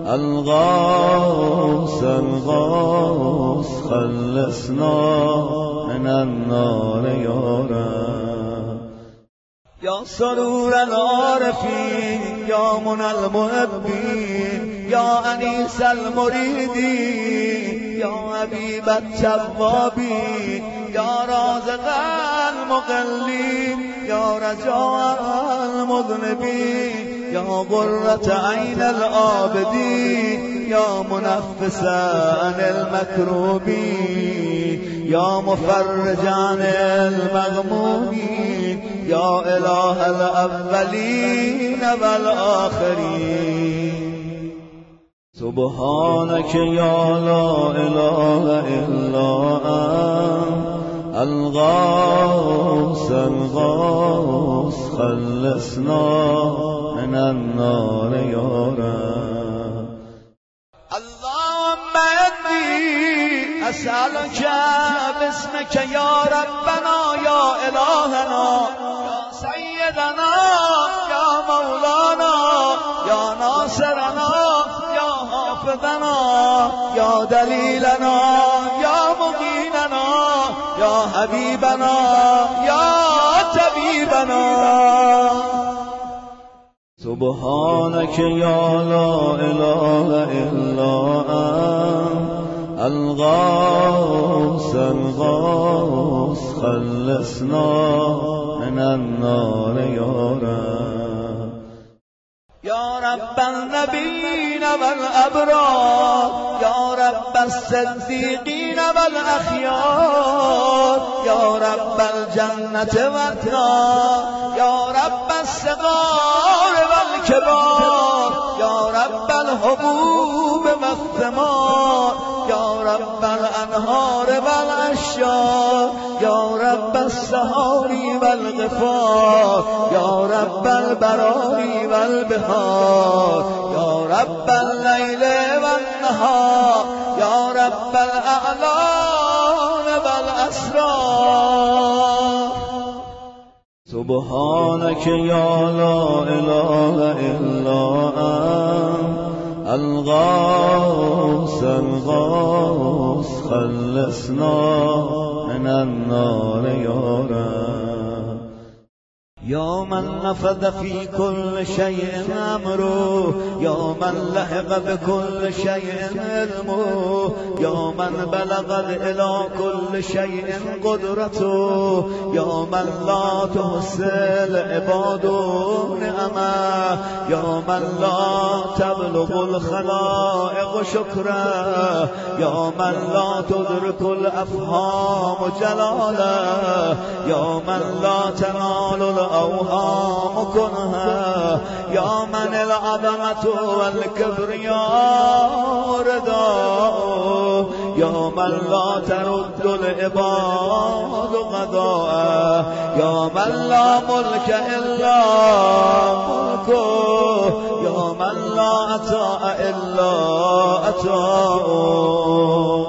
B: الغوث الغوث خلصنا من النار يا رب يا سرور العارفين يا منى المحبين يا أنيس المريدين يا حبيب التوابين يا رازق المقلين يا رجاء المذنبين يا قرة عين العابدين يا منفسا عن المكروبين يا مفرج عن المغمومين يا إله الأولين والآخرين سبحانك يا لا إله إلا أنت الغوث الغوث خلصنا من النار يا رب.
C: اللهم إني أسألك باسمك يا ربنا يا إلهنا يا سيدنا يا مولانا يا ناصرنا يا حافظنا يا دليلنا يا مغيثنا يا حبيبنا يا طبيبنا.
B: سبحانك يا لا إله إلا أنت الغوث الغوث خلصنا من النار يا رب.
C: يا رب النبيين والأبرار يا رب الصديقين والأخيار يا رب الجنة والنار يا رب الصغار والكبار يا رب الحبوب والثمار يا رب الأنهار والأشجار يا رب السهار والغفار يا رب البراري والبحار يا رب الليل والنهار يا رب الأعلام والأسرار.
B: سبحانك يا لا إله إلا أنت الغوث الغوث خلصنا من النار يا رب.
C: يا من نفذ في كل شيء أمره يا من لحق بكل شيء علمه يا من بلغ إلى كل شيء قدرته يا من لا تحصي العباد نعمه يا من لا تبلغ الخلائق شكره يا من لا تدرك الأفهام جلاله يا من لا تنال الأوهام كنها يا من العظمة والكبرياء رداء يا من لا ترد العباد قضاء يا من لا ملك إلا ملكه يا من لا عطاء إلا عطاؤه.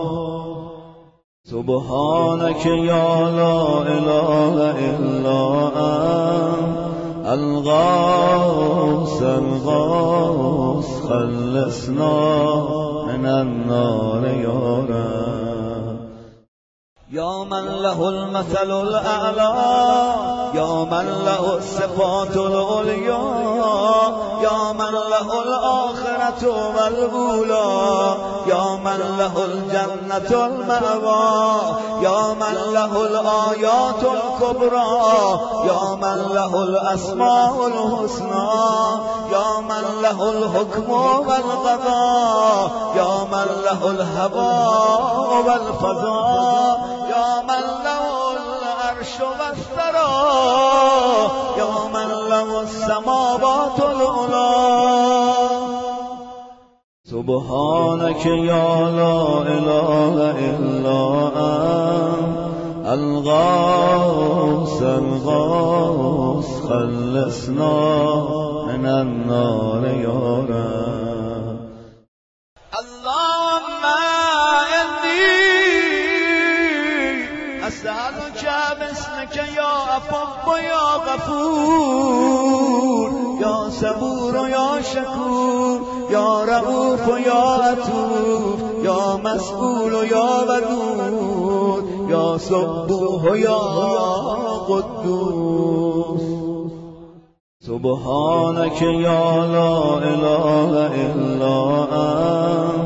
C: سبحانك يا لا إله إلا أنت الغوث الغوث خلصنا من النار يا رب. يا من له المثل الأعلى يا من له الصفات العليا يا من له الآخرة والأولى يا من له الجنة المأوى يا من له الآيات الكبرى يا من له الأسماء الحسنى يا من له الحكم والقضاء يا من له الهواء والفضاء يا من له العرش والثرى يا من له السماوات العلى.
B: سبحانك يا لا إله إلا أنت الغوث الغوث خلصنا من النار يا رب.
C: اللهم إني أسألك باسمك يا عفو يا غفور يا صبور يا شكور يا رؤوف يا عطوف يا مسؤول يا ودود يا سبوح يا قدوس.
B: سبحانك يا لا إله إلا أنت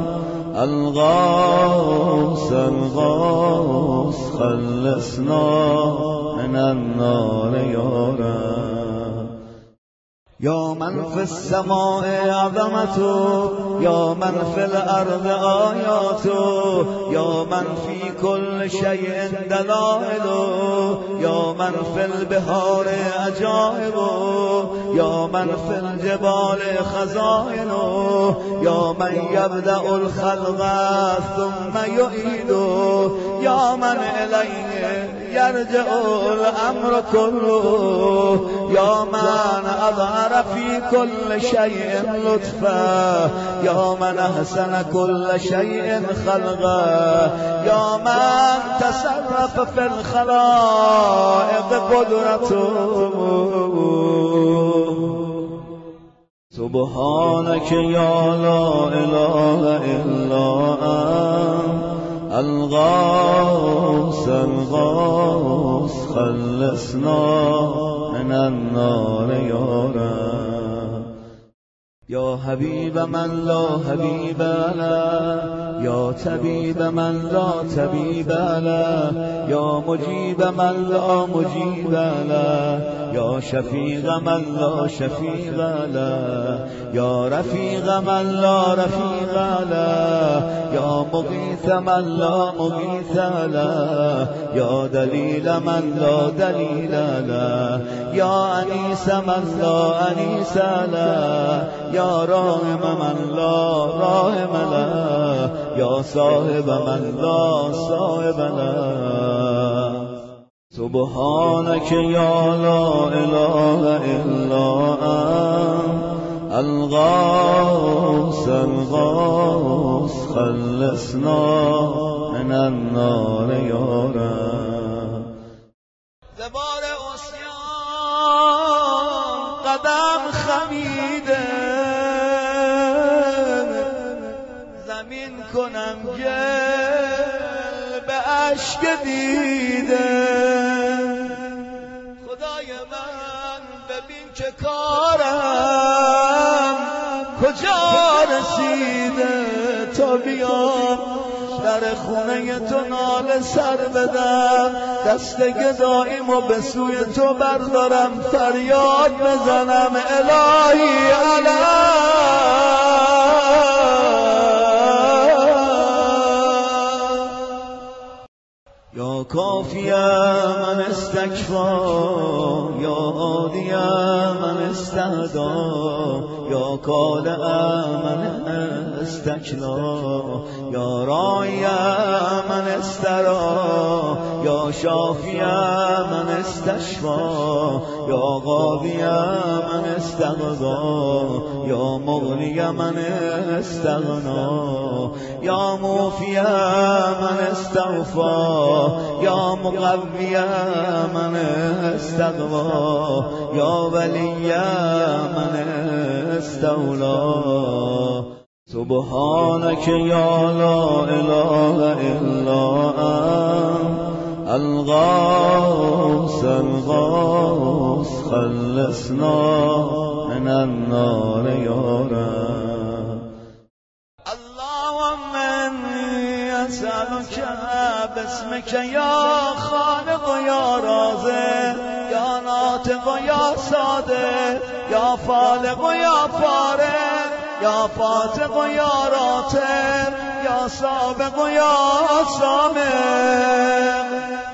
B: الغوث الغوث خلصنا من النار يا رب.
C: يا من في السماء عظمته
B: یا من فی الارض آیات یا من فی کل شیء دلائل یا من فی البحار عجائب یا من فی الجبال خزائن یا من یبدأ الخلق ثم یعید یا من الیه یرجع الامر كله یا من اظهر فی کل شیء لطفا یا من احسن کل شیء خلقا یا من تصرف فی الخلائق قدرته سبحانك یا لا اله الا انت الغوث الغوث خلصنا من النار یا رب یا حبیب من لا حبیب له یا طبیب من لا طبیب له یا مجیب من لا مجیب له یا شفیق من لا شفیق له یا رفیق من لا رفیق له یا مغیث من لا مغیث له یا دلیل من لا دلیل له یا انیس من لا انیس له یا راحم من لا راحم له یا صاحب من لا صاحب له سبحانك یا لا اله الا انت الغوث الغوث خلصنا من النار یا رب
C: زبار عصیان قدم خمیده زمین کنم گل به اشک دیده خدای من ببین که کارم کجا رسیده تا بیام در خونه تو ناله سر بدم دست گداییمو به سوی تو بردارم فریاد بزنم الهی
B: یا کافی من استکفا یا هادی من استهدا یا کالع من استکلا یا راعی من استرا یا شافی من استشفا یا قاضی من استغضا یا مغنی من استغنا یا موفی من استغفا یا مقوی من استغوا یا ولی من استولا سبحانك یا لا اله الا انت الغوث الغوث خلصنا من النار یا رب
C: اللهم انی اسألك باسمك یا خالق و یا رازق یا ناطق و یا صادق یا فالق و یا فارق یا فاتق و یا راتب یا سابق و یا سامق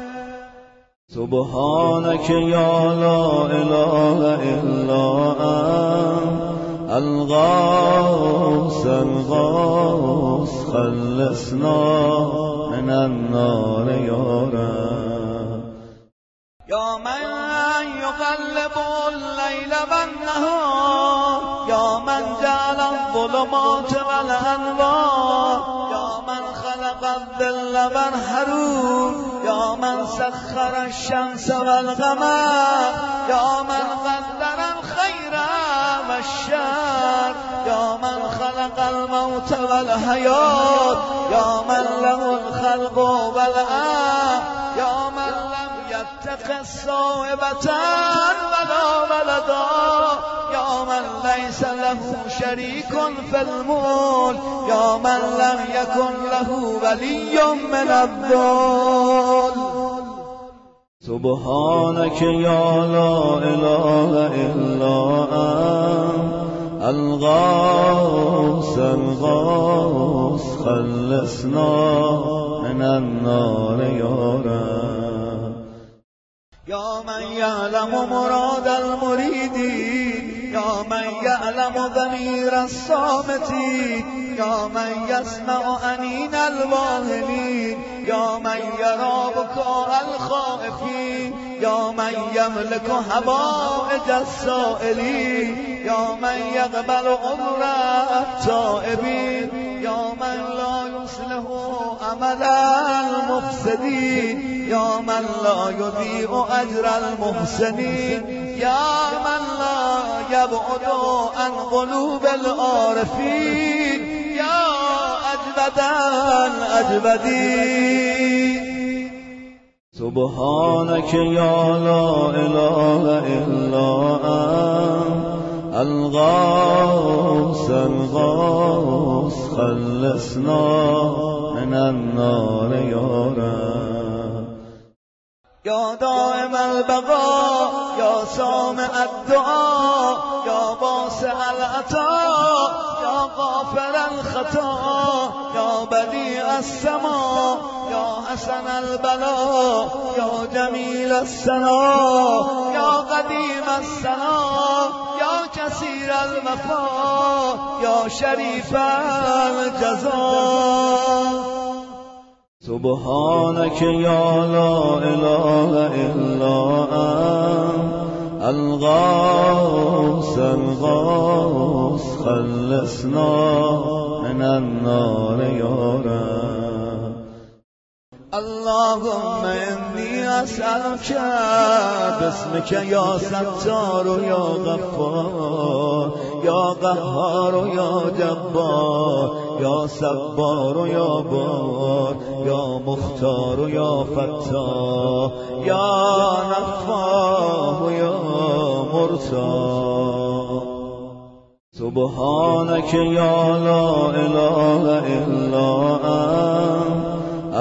B: سبحانك یا لا اله الا انت الغوث الغوث خلصنا من النار یا رب
C: یا من یقلب اللیل والنهار یا من جعل الظلمات والانوار یا من خلق الظل والحرور یا من سخر الشمس والقمر یا من قدر الخیر والشر یا من خلق الموت والحیات یا من له الخلق والامر یا من لم يتخذ صاحبة ولا ولدا یا من ليس له شريك في الملك یا من لم يكن له ولي من الذل
B: سبحانك یا لا اله الا انت الغوث الغوث خلصنا من النار یا رب.
C: یا من یعلم مراد المریدین، یا من یعلم ضمیر الصامتین، یا من یسمع انین الواهمین، یا من یرا بکاء الخائفین، یا من یملک حوائج السائلین، یا من یقبل عذر التائبین، یا من لا یصلح عمل المفسدین، یا من لا یضیع اجر المحسنین، یا من لا یبعد عن قلوب العارفین، یا اجود الاجودین.
B: سبحانك یا لا اله الا انت الغوث الغوث خلصنا من النار یا رب.
C: یا دائم البقاء، یا سامع الدعاء، یا واسع العطاء، یا غافر الخطا، یا بدیع السماء، یا حسن البلاء، یا جمیل الثناء، یا قدیم الثناء، یا کثیر الوفا، یا شریف الجزا.
B: سبحانك یا لا اله الا انت الغوث الغوث خلصنا من النار یا رب.
C: اللهم انی اسألک باسمک یا ستار و یا غفار، یا قهار و یا جبار، یا صبار و یا بار، یا مختار و یا فتاح، یا نفاح و یا مرتاح. سبحانك یا لا اله الا انت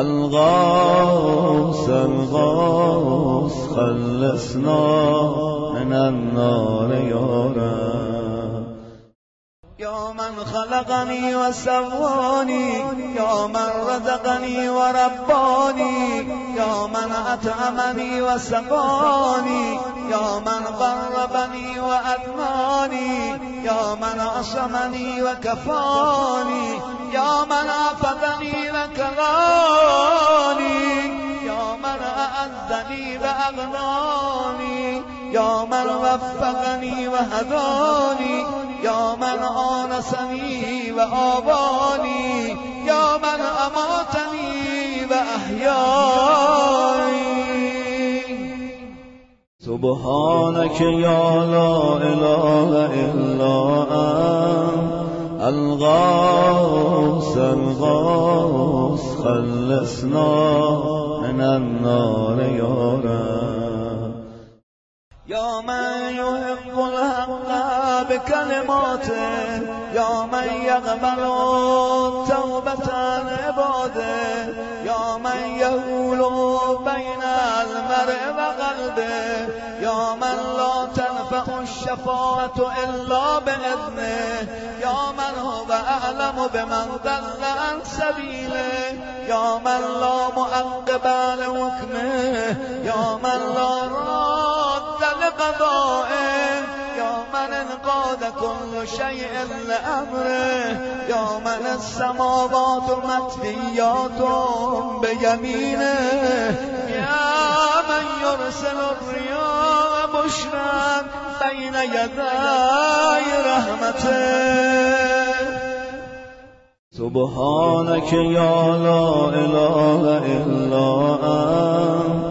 C: الغوث الغوث خلصنا من النار یا رب. یا من خلقنی و سوانی، یا من رزقنی و ربانی، یا من اطعمنی و سقانی، یا من قربنی و ادنانی، یا من عصمنی و کفانی، یا من عفدنی و کلانی، یا من اعزنی و اغنانی، یا من وفقنی و هدانی، یا من آنسنی و آبانی، یا من اماتنی و احیانی.
B: سبحانك یا لا اله الا انت الغوث الغوث خلصنا من النار یا رب.
C: یا من یحق الحق بکلماته، یا من یقبل توبة عباده، یا من یحول بین المرء و قلبه، یا من لا تنفع الشفاعة الا باذنه، یا من هو اعلم بمن ضل عن سبیله، یا من لا معقب لحکمه، یا من لا راد لقضائه، یا من انقاد كل شيء لأمره، یا من السماوات مطویات بیمینه، یا من یرسل الرياح بشرا بین یدی رحمته.
B: سبحانك یا لا اله الا انت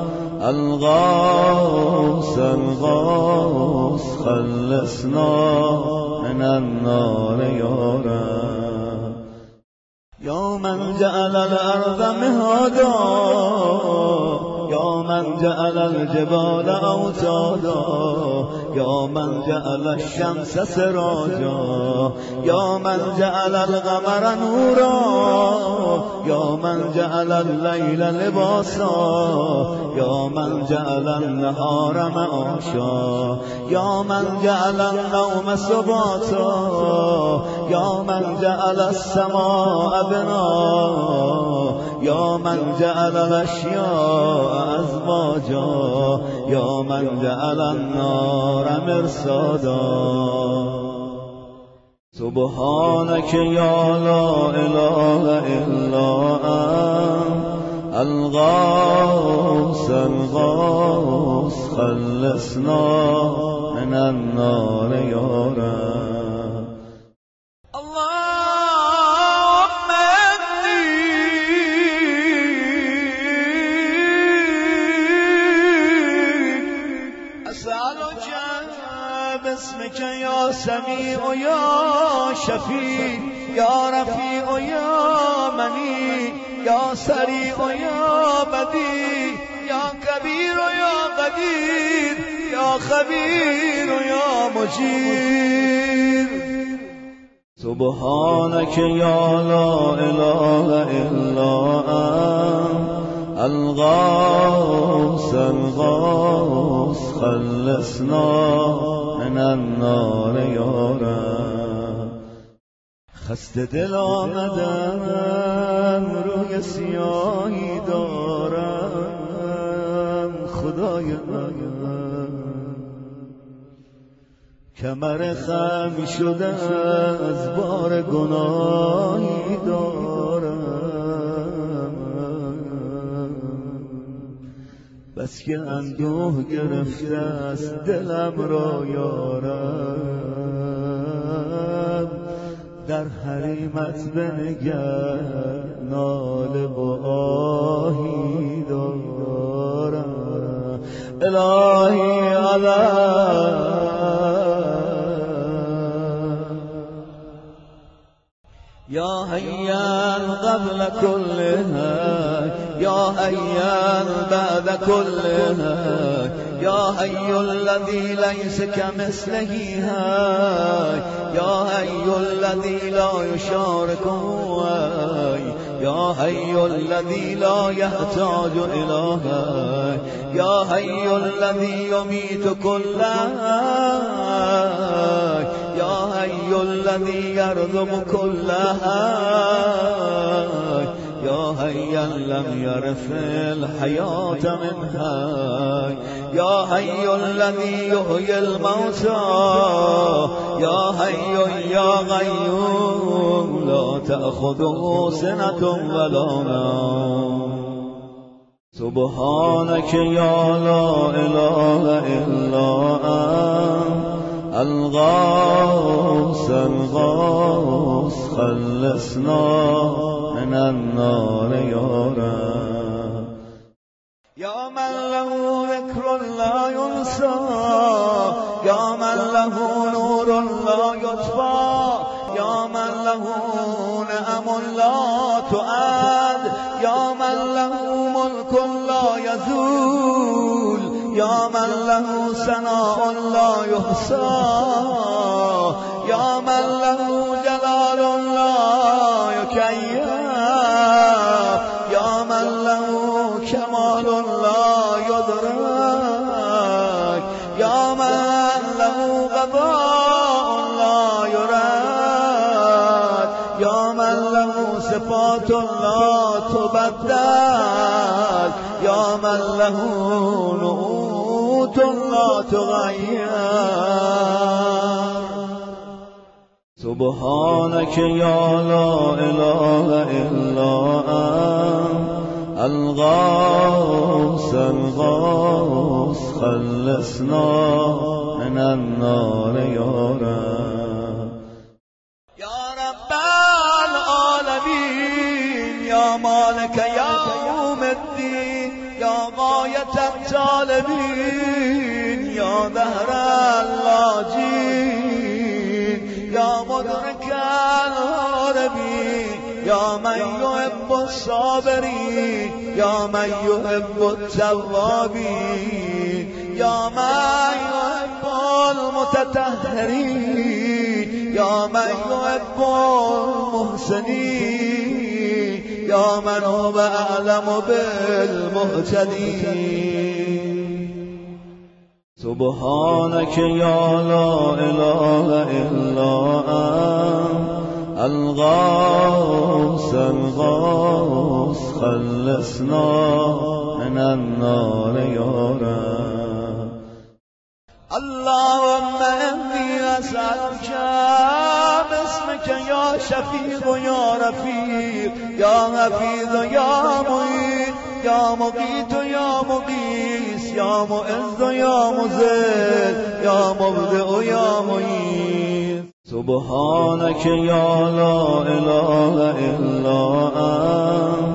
B: الغوث الغوث خلصنا من النار یا رب.
C: یا من جعل الارض مهادا، یا من جعل الجبال اوتادا یا من جعل الشمس سراجا یا من جعل القمر نورا یا من جعل الليل لباسا یا من جعل النهار معاشا یا من جعل النوم سباتا یا من جعل السماء بنا یا من جعل الاشیاء ازواجا یا من جعل النار مرصادا سبحانك یا لا اله الا انت الغوث الغوث خلصنا من النار یا رب.
B: اللهم إني أسألك باسمك يا سميع يا شفيع يا رفيع يا منيع يا سريع يا بديع يا كبير يا قدير يا خبير يا مجير
C: سبحانك يا لا إله إلا أنت الغوث الغوث خلصنا من النار یا رب. خسته دل آمدم روی سیاهی دارم خدای من کمر خم شده از بار گناهی دارم بس که اندوه گرفته است دلم را یارم در حریمت بنگر ناله و آهی دارم الهی علم یا حیا قبل كل حی یا حیا بعد كل حی یا حی الذی لیس کمثله حی یا حی الذی لا یشارک حی یا حی الذی لا یحتاج الی حی یا حی الذی یمیت كل حی یا حی الذی یرزق كل حی یا حیا لم یرث الحیاة من حی یا حی الذی یحیی الموتى یا حی یا قیوم لا تأخذه سنة ولا نوم سبحانك یا لا اله الا انت الغوث الغوث خلصنا من النار یا رب.
B: یا من له ذکر لا ينسى یا من له نور لا يطفى یا من له نعم لا تعد یا من له ملك لا يزول یا من له ثناء لا يحصى یا من له جلال لا يكيف یا من له کمال لا يدرك یا من له قضاء لا يرد یا من له صفات لا تبدل یا من له نعوت لا تغير
C: سبحانك یا لا اله الا انت الغوث الغوث خلصنا من النار یا رب.
B: یا رب العالمین یا مالک یوم الدین یا غایت الطالبین یا دهر اللاجین یا مدرک الهاربین
C: یا من یحب الصابرین یا من یحب التوابین یا من یحب المتطهرین یا من یحب المحسنین یا من هو اعلم بالمهتدین.
B: سبحانك يا لا إله إلا أنت الغوث الغوث خلصنا من النار يا رب.
C: اللهم إني أسألك باسمك يا شفيق يا رفيق يا حفيظ يا معين يا مقيت يا مقيس يا معز يا مذل يا مبدئ يا معيد.
B: سبحانك يا لا إله إلا أنت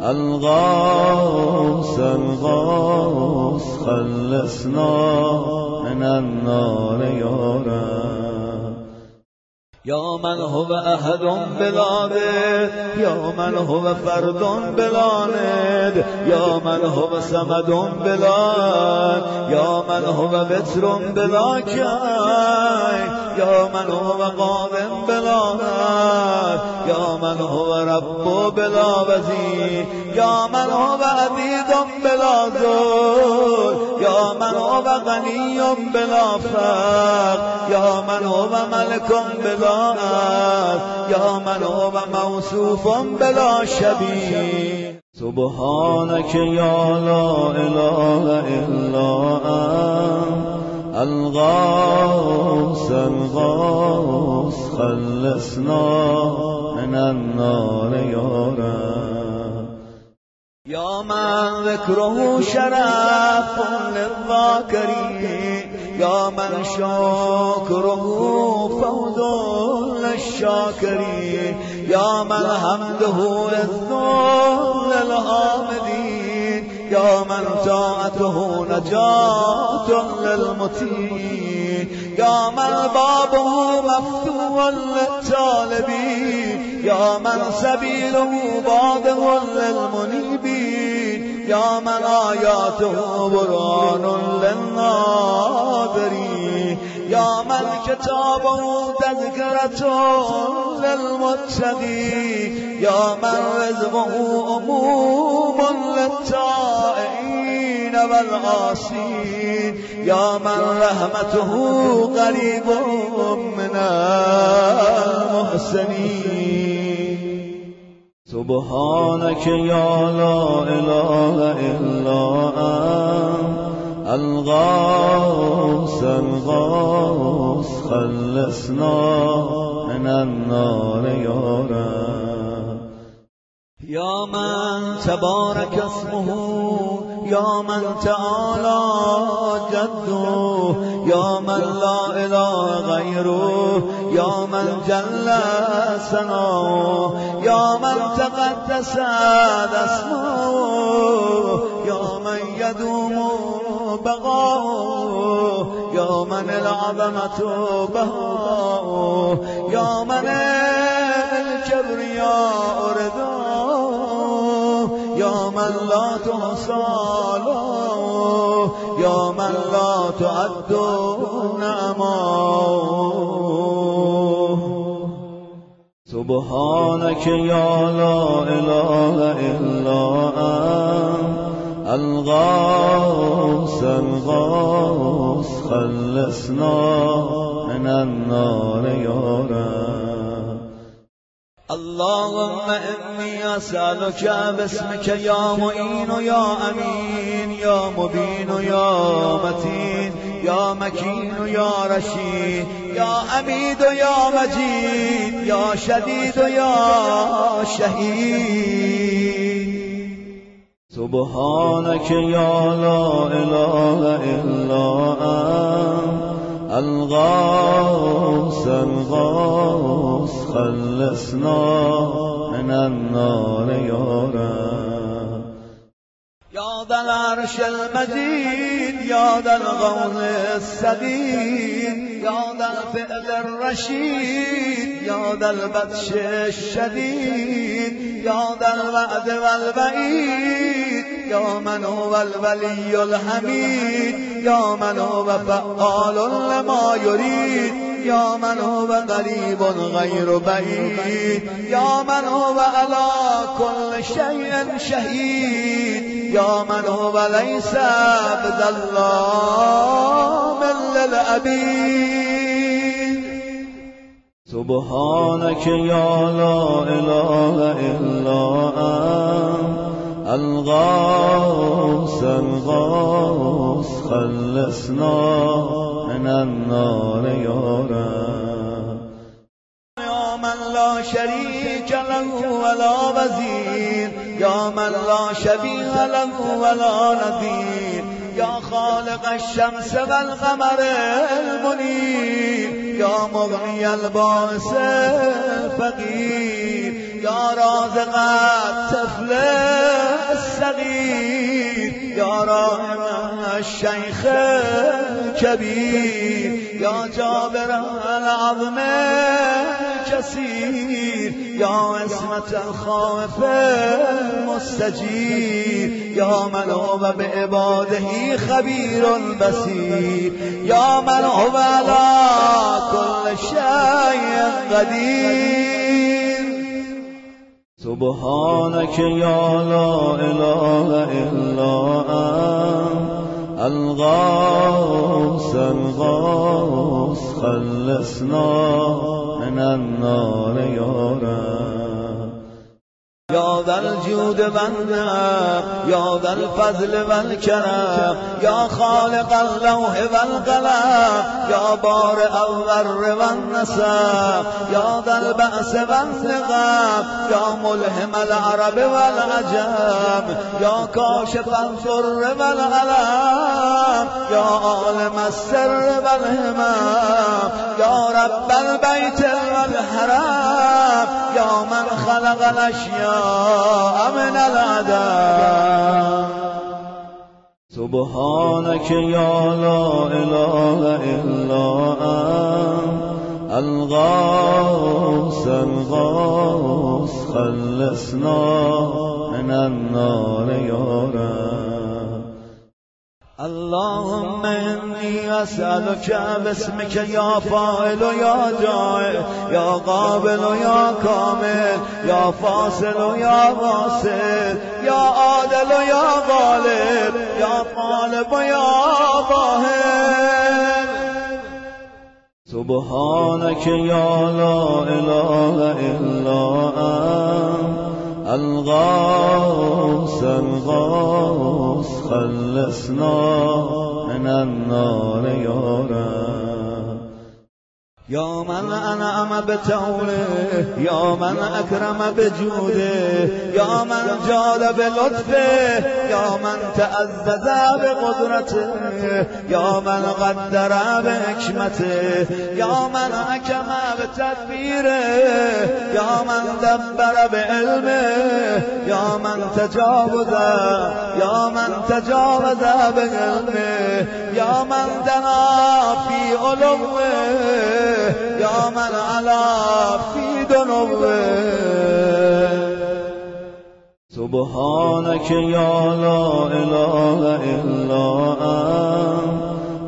B: الغوث الغوث خلصنا من النار يا رب.
C: يا من هو أحد بلا ند يا من هو فرد بلا ند يا من هو صمد بلا يا من هو وتر بلا كاي يا من هو قادم بلا نار يا من هو رب بلا وزير يا من هو عبيد بلا ذل يا من هو غني بلا فقر يا من هو ملك بلا يا من هو موصوف بلا شبيه.
B: سبحانك يا لا إله إلا أنت الغوث الغوث خلصنا من النار يا رب.
C: يا من ذكره شرف للذاكرين يا من شكره فوز للشاكرين يا من حمده عز للحامدين يا من طاعته نجاة للمطيعين يا من بابه مفتوح للطالبين يا من سبيله واضح للمنيبين يا من آياته برهان للناظرين يا من كتابه تذكرة للمتقين يا من رزقه أموم للتائين والعاصين يا من رحمته قريب من المحسنين.
B: سبحانك يا لا إله إلا أنت الغوث الغوث خلصنا من النار يا رب.
C: يا من تبارك اسمه يا من تعالى جده يا من لا إله غيره يا من جل ثناؤه يا من تقدست اسماؤه يا من يدوم بقاؤه يا من العظمة بهاؤه يا من الكبرياء رداؤه يا من لا تحصى له يا من لا تعد نعماؤه.
B: سبحانك يا لا إله إلا أنت الغوث الغوث خلصنا من النار يا رب.
C: اللهم إني أسألك باسمك يا معين يا أمين يا مبين يا متين يا مكين يا رشيد يا حميد يا مجيد يا شديد يا شهيد.
B: سبحانك يا لا إله إلا أنت الغوث الغوث خلصنا من النار يا رب.
C: يا ذا العرش المجيد يا ذا الغوث السديد يا ذا الفعل الرشيد يا ذا البطش الشديد يا ذا الوعد والوعيد يا من هو الولي الحميد يا من هو فعال لما يريد يا من هو قريب غير بعيد يا من هو على كل شيء شهيد يا من هو ليس بظلام للعبيد
B: سبحانك يا لا إله إلا أنت الغوث الغوث خلصنا من النار يا رب
C: يا من لا شريك له ولا وزير يا من لا شبيه له ولا نظير يا خالق الشمس والقمر المنير يا مغني الباس الفقير يا رازق الطفل الصغير يا راحم الشيخ الكبير يا جابر العظم الكثير يا عصمة الخائف المستجير يا من هو بعباده خبير بصير يا من هو على كل شيء قدير
B: سبحانك يا لا إله إلا أنت الغوث الغوث خلصنا من النار يا رب
C: يا ذا الجود والنعم يا ذا الفضل والكرم يا خالق اللوح والقلم يا بارئ الذر والنسب يا ذا البأس والنقم يا ملهم العرب والعجم يا كاشف الضر والألم يا عالم السر والهمم يا رب البيت والحرم يا من خلق الأشياء من العدم
B: سبحانك يا لا إله إلا أنت الغوث الغوث خلصنا من النار يا رب
C: اللهم إني أسألك باسمك يا فاعل يا جاعل يا قابل يا كامل يا فاصل يا واصل يا عادل يا غالب يا طالب يا ظاهر
B: سبحانك يا لا إله إلا أنت الغوث الغوث خلصنا من النار يا رب
C: يا من أنعم بتوله يا من أكرم بجوده يا من جاد بلطفه يا من تأزز بقدرته يا من قدر بحكمته يا من حكم بتدبيره يا من دبر بعلمه يا من تجاوز بعلمه يا من دنا في علوه يا من علا في دنوه
B: سبحانك يا لا إله إلا أنت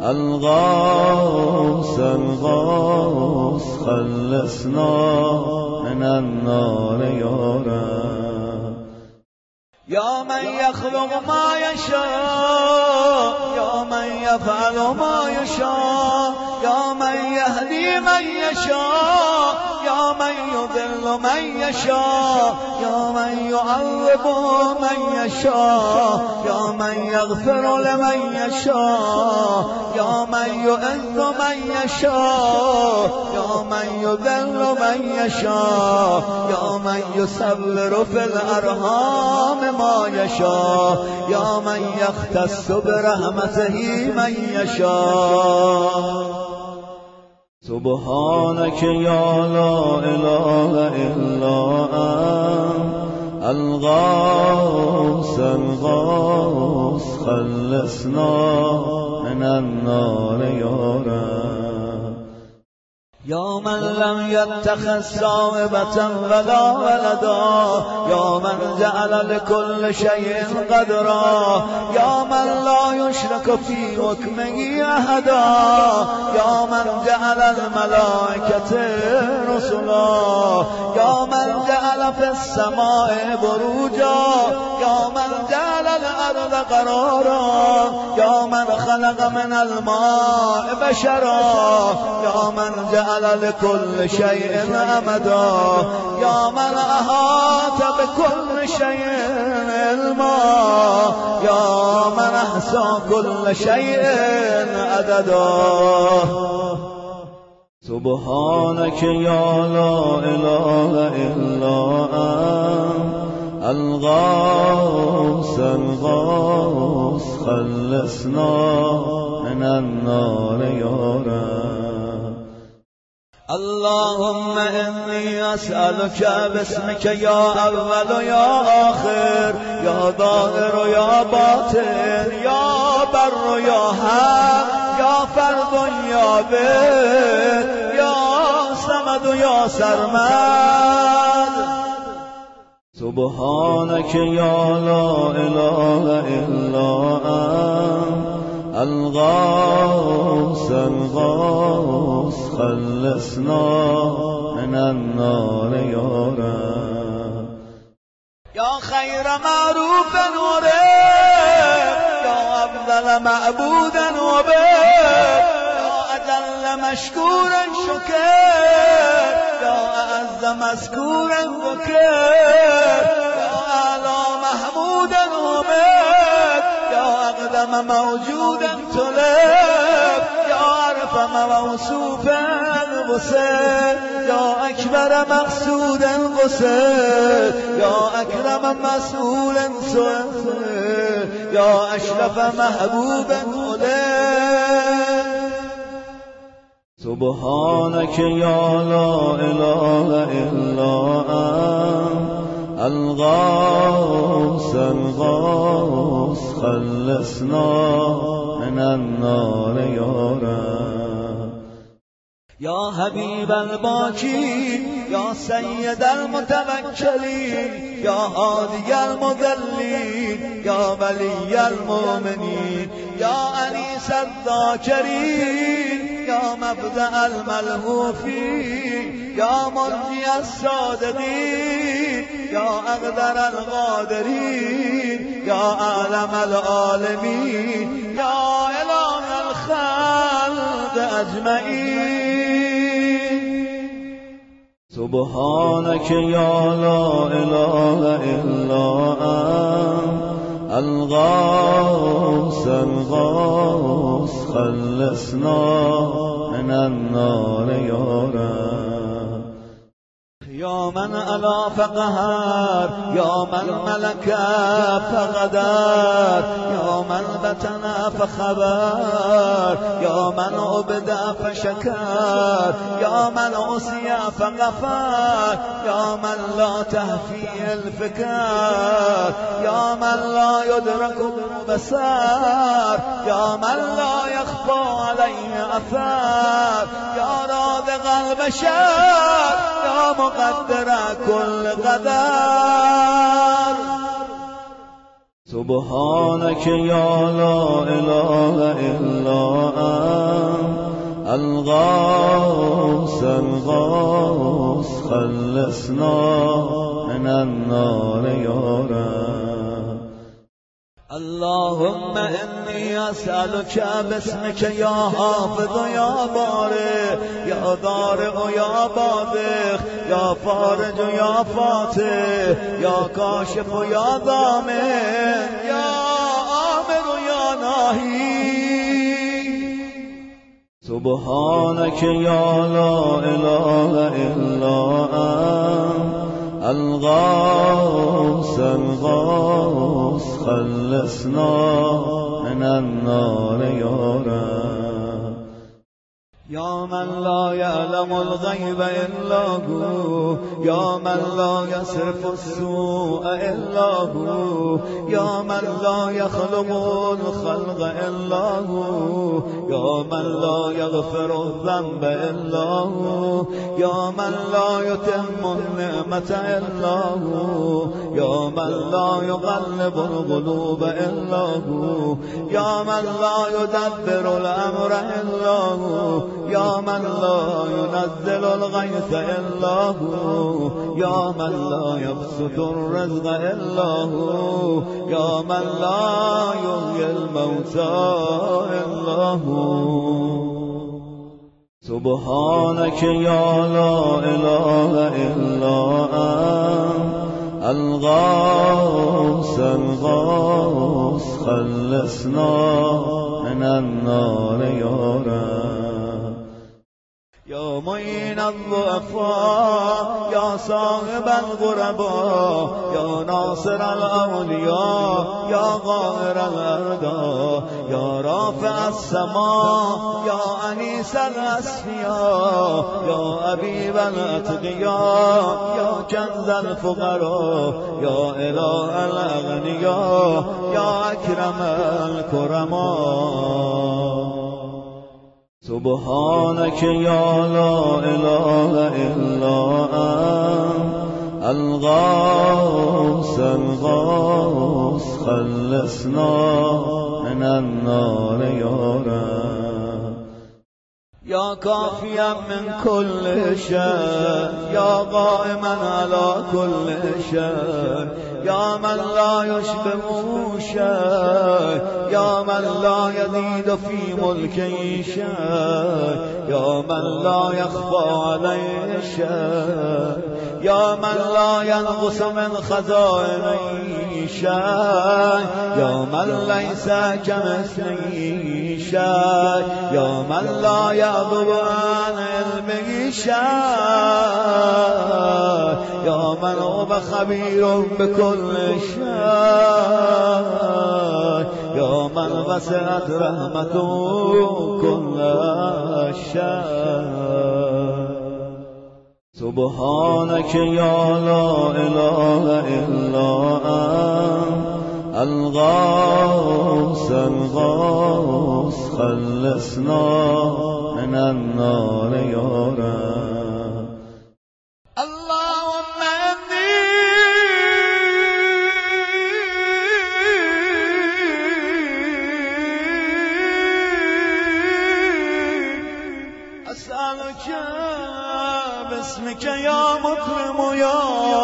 B: الغوث الغوث خلصنا من النار يا رب
C: يا من يخلق ما يشاء يا من يفعل ما يشاء يا من يهدي من يشاء يا من يضل من يشاء يا من يعذب من يشاء يا من يغفر لمن يشاء يا من يعز من يشاء يا من يذل من يشاء يا من يصبر في الأرحام ما يشاء يا من يختص برحمته من يشاء
B: سبحانك يا لا إله إلا أنت الغوث الغوث خلصنا من النار يا رب.
C: يا من لم يتخذ صاحبة ولا ولدا، يا من جعل لكل شيء قدرا، يا من لا يشرك في حكمه أحدا، يا من جعل الملائكة رسلا، يا من جعل في السماء بروجا، يا من جعل الأرض قرارا، يا من خلق من الماء بشرا، يا من جعل لكل شيء أمدا، يا من أحاط بكل شيء علما، يا من أحصى كل شيء عددا.
B: سبحانك يا لا إله إلا أنت الغوث الغوث خلصنا من النار يا رب.
C: اللهم إني أسألك باسمك يا أول يا آخر، يا ظاهر يا باطن، يا بر يا حق، يا فرد يا بر، يا صمد يا سرمد.
B: سبحانك يا لا إله إلا أنت الغوث الغوث خلصنا من النار يا رب.
C: يا خير معروف ورب، يا أفضل معبودا وبر، يا أجل مشكورا شكر، يا أعز مذكورا ذكر، يا أعلى محمودا ومد، يا أقدم موجودا تلف، يا أرفع موصوفا بصر، يا أكبر مقصودا قصر، يا أكرم مسؤولا سؤال، يا أشرف محبوبا أولاد.
B: سبحانك يا لا إله إلا أنت الغوث الغوث خلصنا من النار يا رب.
C: يا حبيب الباكين، يا سيد المتوكلين، يا هادي المذلين، يا ولي المؤمنين، يا أنيس الذاكرين، يا مبدأ الملهوفين، يا منجي الصادقين، يا أقدر القادرين، يا أعلم العالمين، يا إله الخلق أجمعين.
B: سبحانك يا لا إله إلا أنت الغوث الغوث خلصنا من النار يا رب.
C: يا من ألا فقهر، يا من ملك فغدر، يا من بتنا فخبر، يا من عبد فشكر، يا من عصي فغفر، يا من لا تهفي الفكر، يا من لا يدرك بالبصر، يا من لا يخفى عليه أثر، يا رازق البشر، يا مقدر كل قدر.
B: سبحانك يا لا إله إلا أنت الغوث الغوث خلصنا من النار يا رب.
C: اللهم إني أسألك باسمك يا حافظ يا بارئ، يا ضارع يا باذخ، يا فارج يا فاتح، يا كاشف يا ضامن، يا آمر يا ناهي.
B: سبحانك يا لا إله إلا أنت الغوث الغوث خلصنا من النار يا رب.
C: یا من لا یعلم الغیب الا هو، یا من لا یصرف السوء الا هو، یا من لا یخلق الخلق الا هو، یا من لا یغفر الذنب الا هو، یا من لا یتم النعمت الا هو، یا من لا یقلب القلوب الا هو، یا من لا یدبر الامر الا هو، یا من لا ينزل الغيث الا هو، یا من لا يبسط الرزق الا هو، یا من لا يحيي الموتى الا هو. سبحانك يا لا اله الا انت الغوث الغوث خلصنا من النار يا رب. یا معین الضعفاء، یا صاحب الغرباء، یا ناصر الاولیاء، یا قاهر الارضا، یا رافع السماء، یا انیس الاصفیاء، یا حبیب الاتقیاء، یا کنز الفقراء، یا اله الاغنیاء، یا اکرم الکرماء. سبحانك يا لا إله إلا أنت الغوث الغوث خلصنا من النار يا رب. یا کافیا من كل شيء، یا قائما على كل شيء، یا من لا يشبه شيء، یا من لا يزيد في ملكه شيء، یا من لا يخفى عليه شيء، یا من لا ينقص من خزائنه شيء، یا من ليس كمثله شيء، یا من لا يعذب عن علمه شيء، یا من هو خبير بكل شيء، یا من وسعت رحمته كل شيء. سبحانك يا لا إله إلا أنت الغوث الغوث خلصنا من النار يا رب.
D: اللهم إني أسألك باسمك يا مكرم يا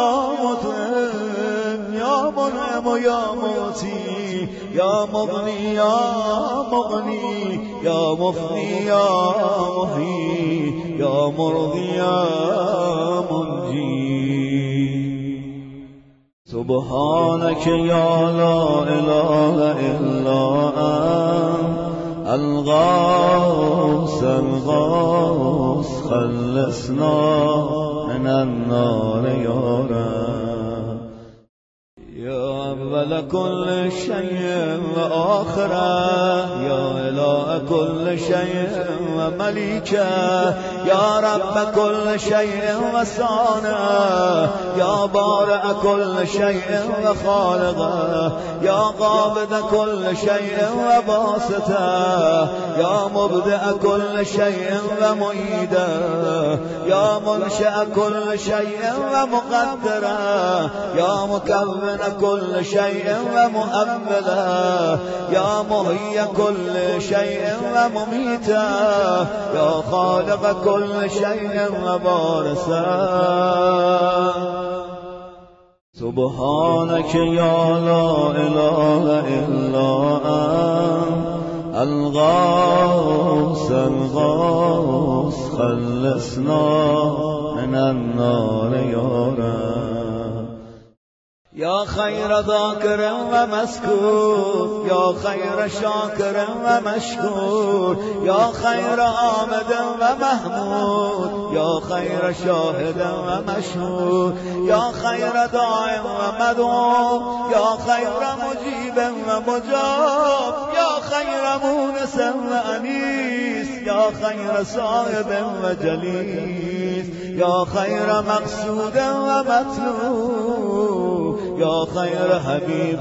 D: مطعم يا منعم يا موتي يا مغني يا مغني يا مفني يا محيي يا مرضي يا منجي. سبحانك يا لا إله إلا أنت الغوث الغوث خلصنا من النار يا رب.
C: يا أول كل شيء وآخره، يا إله كل شيء ومليكه، يا رب كل شيء وصانعه، يا بارئ كل شيء وخالقه، يا قابض كل شيء وباسطه، يا مبدئ كل شيء ومعيده، يا منشئ كل شيء ومقدره، يا مكون كل شيء ومؤمله، يا محيي كل شيء ومميته، يا خالق كل شيء وبارثه.
B: سبحانك يا لا إله إلا أنت الغوث الغوث خلصنا من النار يا رب.
C: يا خير ذاكر ومذكور يا خير شاكر ومشكور يا خير آمد ومحمود يا خير شاهد ومشهود يا خير داع ومدعو يا خير مجيب ومجاب يا خير مونس وأنيس يا خير صاحب وجليس يا خير مقصود ومطلوب يا خير حبيب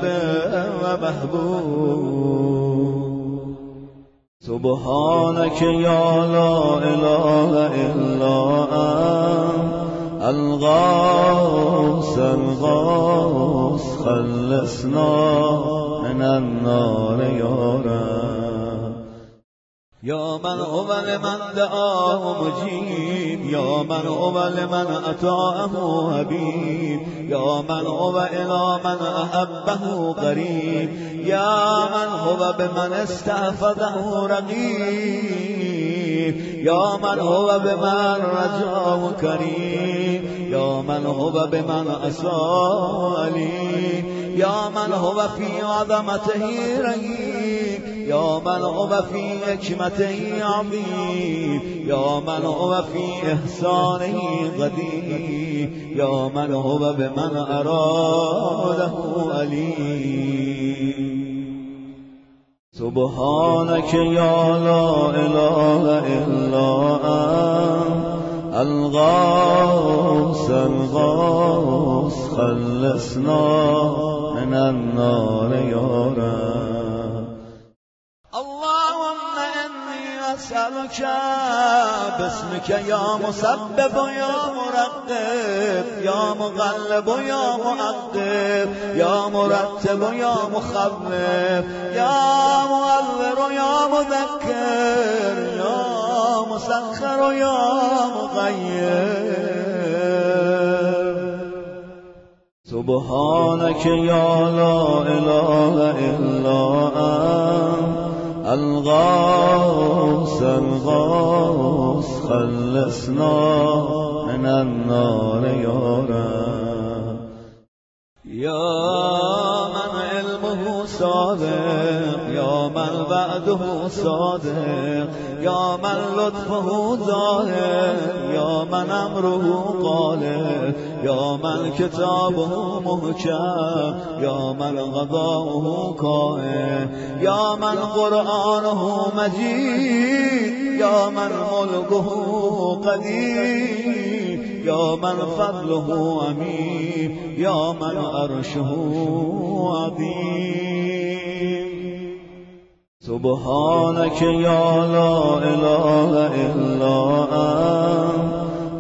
C: ومحبوب سبحانك يا لا إله إلا أنت الغوث الغوث خلصنا من النار يا رب يا من هو لمن دعاه مجيب يا من هو لمن أطاعه حبيب يا من هو إلى من أحبه قريب يا من هو بمن استحفظه رقيب يا من هو بمن رجاه كريم يا من هو بمن أساء لي يا من هو في عظمته رهيب يا من هو في حكمته عظيم يا من هو في إحسانه قدير يا من هو بمن أراده أليم سبحانك يا لا إله إلا أنت الغوث الغوث خلصنا من النار يا رب اللهم إني أسألك باسمك يا مسبب يا مرقب يا مغلب يا معقب يا مرتب يا مخوف يا مؤذر يا مذكر يا مسخر يا مغير سبحانك يا لا إله إلا أنت الغوث الغوث خلصنا من النار يا رب يا من علمه صادق يا من بعده صادق يا من لطفه ظاهر يا من أمره قالب يا من كتابه محكم يا من غضاؤه قائم يا من قرآنه مجيد يا من ملكه قدير يا من فضله عميم يا من عرشه عظيم سبحانك يا لا إله إلا أنت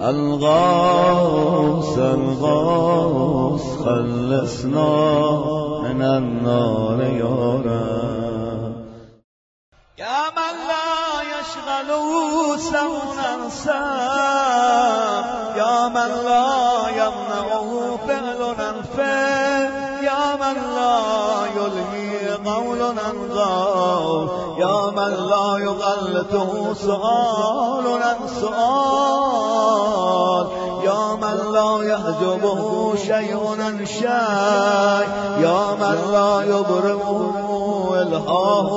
C: الغوث الغوث خلصنا من النار يا رب يا من لا يشغله سون أنساب يا من لا يمنعه فعل أنفه يا من لا يلهي قول أنغاو يا من لا يغلطه سؤال عن سؤال يا من لا يحجبه شيء عن شيء يا من لا يضربه الهاه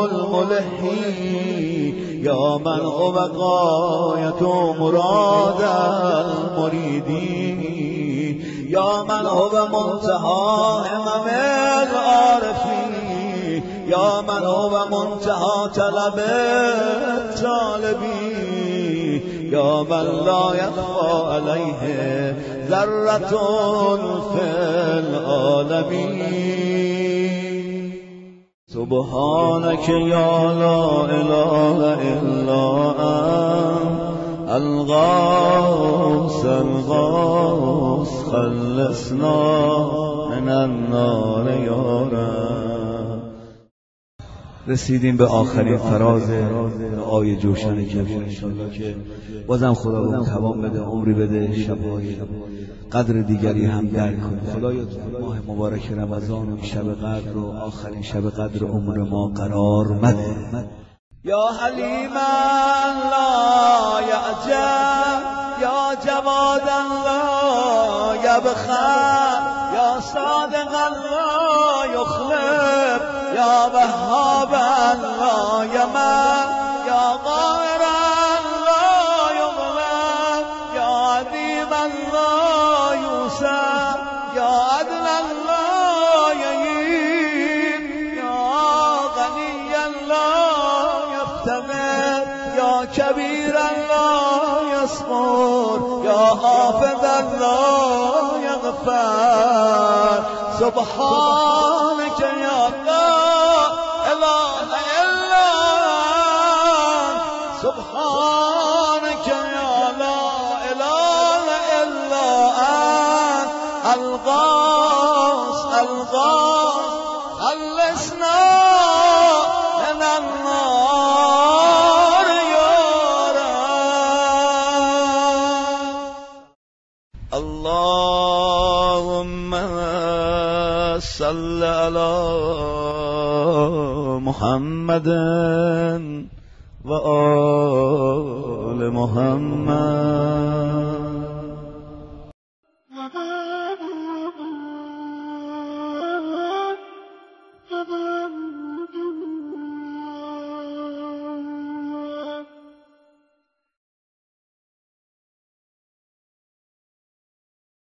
C: الملحي يا من هو غاية مراد المريدين يا من هو منتهى همم العارفين يا من هو منتهى طلب الطالبين يا من لا يخفى عليه ذرة في العالمين سبحانك يا لا إله إلا أنت الغوث الغوث خلصنا من النار يا رب.
B: رسیدیم به آخرین فراز دعای جوشن کبیر انشاءالله که بازم خدا به توان بده، عمری بده، شبهای قدر دیگری هم درک کنه. خدایا ماه مبارک رمضان و شب قدر و آخرین شب قدر عمر ما قرار مده.
C: یا حلیما لا یعجب یا جوادا لا یبخل یا صادق لا يخلف يا وهاب لا يمل يا قاهر لا يغلب يا عظيم لا يوسف يا عدل لا يهين يا غني لا يفتقر يا كبير لا يصبر يا حافظ لا يغفر سبحانك يا لا إله إلا أنت سبحانك يا لا إله إلا أنت الغاث خلصنا من النار يا رب اللهم صل على محمد وآل محمد